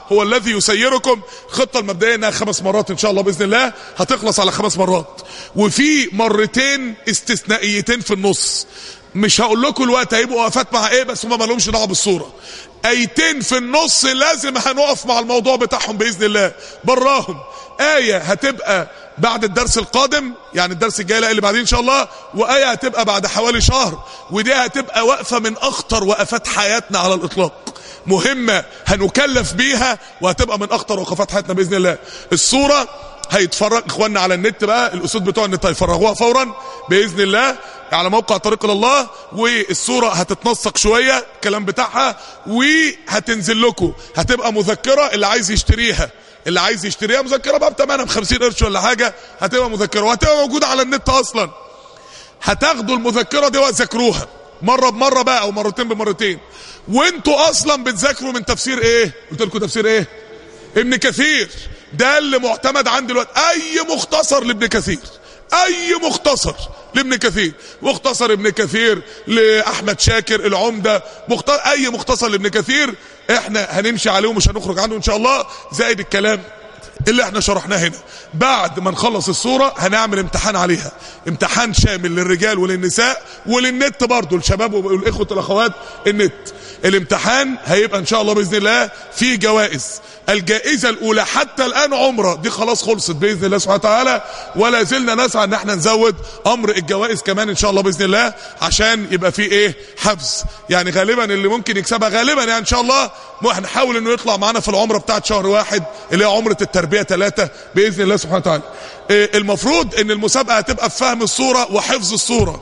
هو الذي يسيركم. الخطة المبدئية انها 5 مرات ان شاء الله بإذن الله، هتخلص على 5 مرات، وفي مرتين استثنائيتين في النص. مش هقول لكم الوقت هيبقوا وقفات مع ايه، بس هم ما لهمش دعوه بالصوره. ايتين في النص لازم هنقف مع الموضوع بتاعهم باذن الله. براهم ايه هتبقى بعد الدرس القادم، يعني الدرس الجاي اللي بعدين ان شاء الله، وايه هتبقى بعد حوالي شهر، ودي هتبقى وقفه من اخطر وقفات حياتنا على الاطلاق، مهمه هنكلف بيها، وهتبقى من اخطر وقفات حياتنا باذن الله. الصوره هيتفرج اخواننا على النت بقى، الاسود بتوع النت هيفرغوها فورا باذن الله على موقع طريق الله، والصورة هتتنسق شوية الكلام بتاعها وهتنزل لكم، هتبقى مذكرة اللي عايز يشتريها، اللي عايز يشتريها مذكرة بقى بتمنها ب50 قرش ولا حاجة، هتبقى مذكرة وهتبقى موجودة على النت اصلا. هتاخدوا المذكرة دي وتذاكروها مرة بمرة بقى او مرتين بمرتين، وانتوا اصلا بتذاكروا من تفسير ايه؟ قلت لكم تفسير ايه؟ ابن كثير، ده اللي معتمد عندي دلوقتي. اي مختصر لابن كثير، اي مختصر لابن كثير، مختصر ابن كثير لاحمد شاكر العمدة، اي مختصر لابن كثير احنا هنمشي عليه ومش هنخرج عنه ان شاء الله، زائد الكلام اللي احنا شرحناه هنا. بعد ما نخلص الصورة هنعمل امتحان عليها، امتحان شامل للرجال وللنساء وللنت برضو، الشباب والاخوة الاخوات النت. الامتحان هيبقى ان شاء الله باذن الله فيه جوائز. الجائزة الاولى حتى الان عمرة، دي خلاص خلصت باذن الله سبحانه وتعالى، ولا زلنا نسعى ان احنا نزود امر الجوائز كمان ان شاء الله باذن الله، عشان يبقى فيه ايه؟ حفز. يعني غالبا اللي ممكن يكسبها غالبا يعني ان شاء الله هنحاول انه يطلع معانا في العمرة بتاعت شهر 1 اللي هي عمرة التربية 3 باذن الله سبحانه وتعالى. المفروض ان المسابقة هتبقى في فهم الصورة وحفظ الصورة،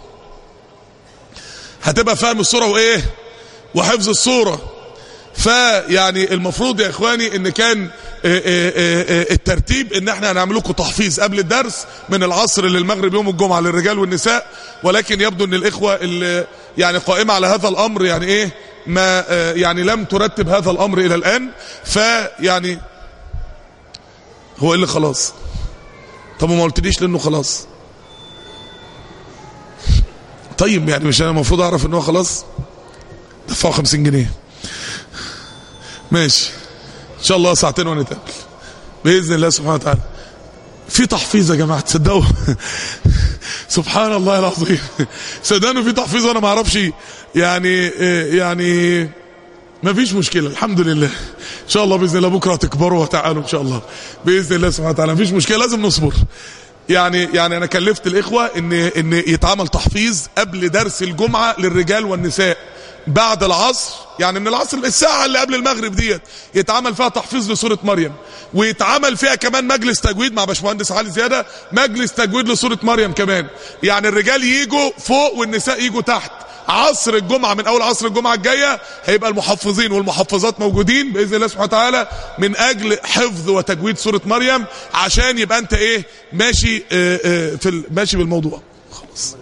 هتبقى فهم الصورة وايه؟ وحفظ الصورة. فيعني المفروض يا اخواني ان كان الترتيب ان احنا هنعمل لكم تحفيظ قبل الدرس من العصر للمغرب يوم الجمعة للرجال والنساء، ولكن يبدو ان الاخوة اللي يعني قائمة على هذا الامر يعني ايه ما يعني لم ترتب هذا الامر الى الان. فيعني هو اللي خلاص، طب ما قلتليش لانه خلاص، طيب يعني مش انا المفروض اعرف ان هو خلاص؟ دفعوا 50 جنيه ماشي ان شاء الله، ساعتين ونتقابل باذن الله سبحانه وتعالى. في تحفيظ يا جماعه تصدقوا سبحان الله العظيم، صدقني في تحفيظ وانا ما اعرفش يعني ما فيش مشكله الحمد لله ان شاء الله باذن الله. بكره تكبروا وتعالوا ان شاء الله باذن الله سبحانه وتعالى، ما فيش مشكله، لازم نصبر. يعني انا كلفت الاخوه ان يتعمل تحفيظ قبل درس الجمعه للرجال والنساء بعد العصر، يعني من العصر الساعة اللي قبل المغرب ديت يتعمل فيها تحفيظ لسورة مريم، ويتعمل فيها كمان مجلس تجويد مع باشمهندس علي زيادة، مجلس تجويد لسورة مريم كمان. يعني الرجال يجوا فوق والنساء يجوا تحت. عصر الجمعة من اول عصر الجمعة الجاية هيبقى المحفظين والمحفظات موجودين بإذن الله سبحانه وتعالى من اجل حفظ وتجويد سورة مريم، عشان يبقى انت ايه ماشي ماشي بالموضوع. خلاص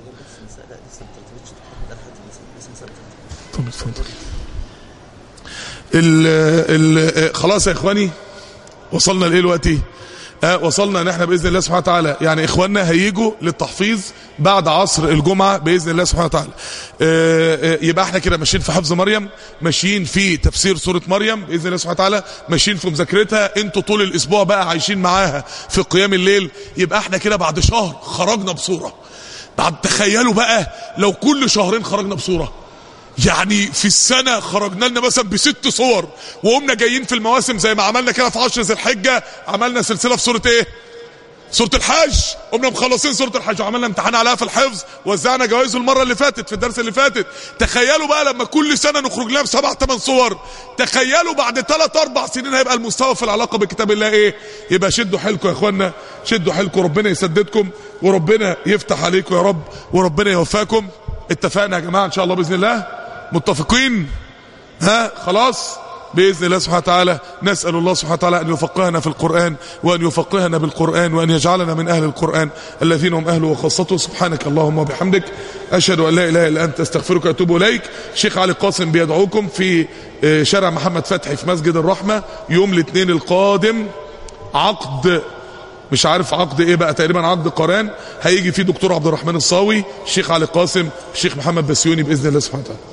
خلاص يا اخواني، وصلنا لايه دلوقتي؟ وصلنا ان احنا باذن الله سبحانه وتعالى يعني اخواننا هيجوا للتحفيظ بعد عصر الجمعه باذن الله سبحانه وتعالى. يبقى احنا كده ماشيين في حفظ مريم، ماشيين في تفسير سوره مريم باذن الله سبحانه وتعالى، ماشيين في مذاكرتها. انتوا طول الاسبوع بقى عايشين معاها في قيام الليل. يبقى احنا كده بعد شهر خرجنا بصوره. بعد تخيلوا بقى لو كل شهرين خرجنا بصوره، يعني في السنة خرجنا لنا مثلا ب6 صور، وقمنا جايين في المواسم زي ما عملنا كده في 10 ذي الحجة، عملنا سلسلة في سورة ايه؟ سورة الحج. قمنا مخلصين سورة الحج وعملنا امتحان عليها في الحفظ، وزعنا جوائزه المرة اللي فاتت في الدرس اللي فاتت. تخيلوا بقى لما كل سنة نخرج لنا ب7-8 صور، تخيلوا بعد 3-4 سنين هيبقى المستوى في العلاقة بكتاب الله ايه؟ يبقى شدوا حيلكم يا اخوانا، شدوا حيلكم، ربنا يسددكم وربنا يفتح عليكم يا رب وربنا يوفاكم. اتفقنا يا جماعة ان شاء الله بإذن الله؟ متفقين؟ خلاص بإذن الله سبحانه وتعالى. نسأل الله سبحانه وتعالى أن يفقهنا في القرآن، وأن يفقهنا بالقرآن، وأن يجعلنا من أهل القرآن الذين هم أهله وخاصته. سبحانك اللهم وبحمدك، أشهد أن لا إله إلا أنت، أستغفرك وأتوب إليك. الشيخ علي قاسم بيدعوكم في شارع محمد فتحي في مسجد الرحمة يوم الاثنين القادم، عقد مش عارف عقد ايه بقى، تقريبا عقد قران، هيجي فيه دكتور عبد الرحمن الصاوي، الشيخ علي قاسم، الشيخ محمد بسيوني بإذن الله سبحانه وتعالى.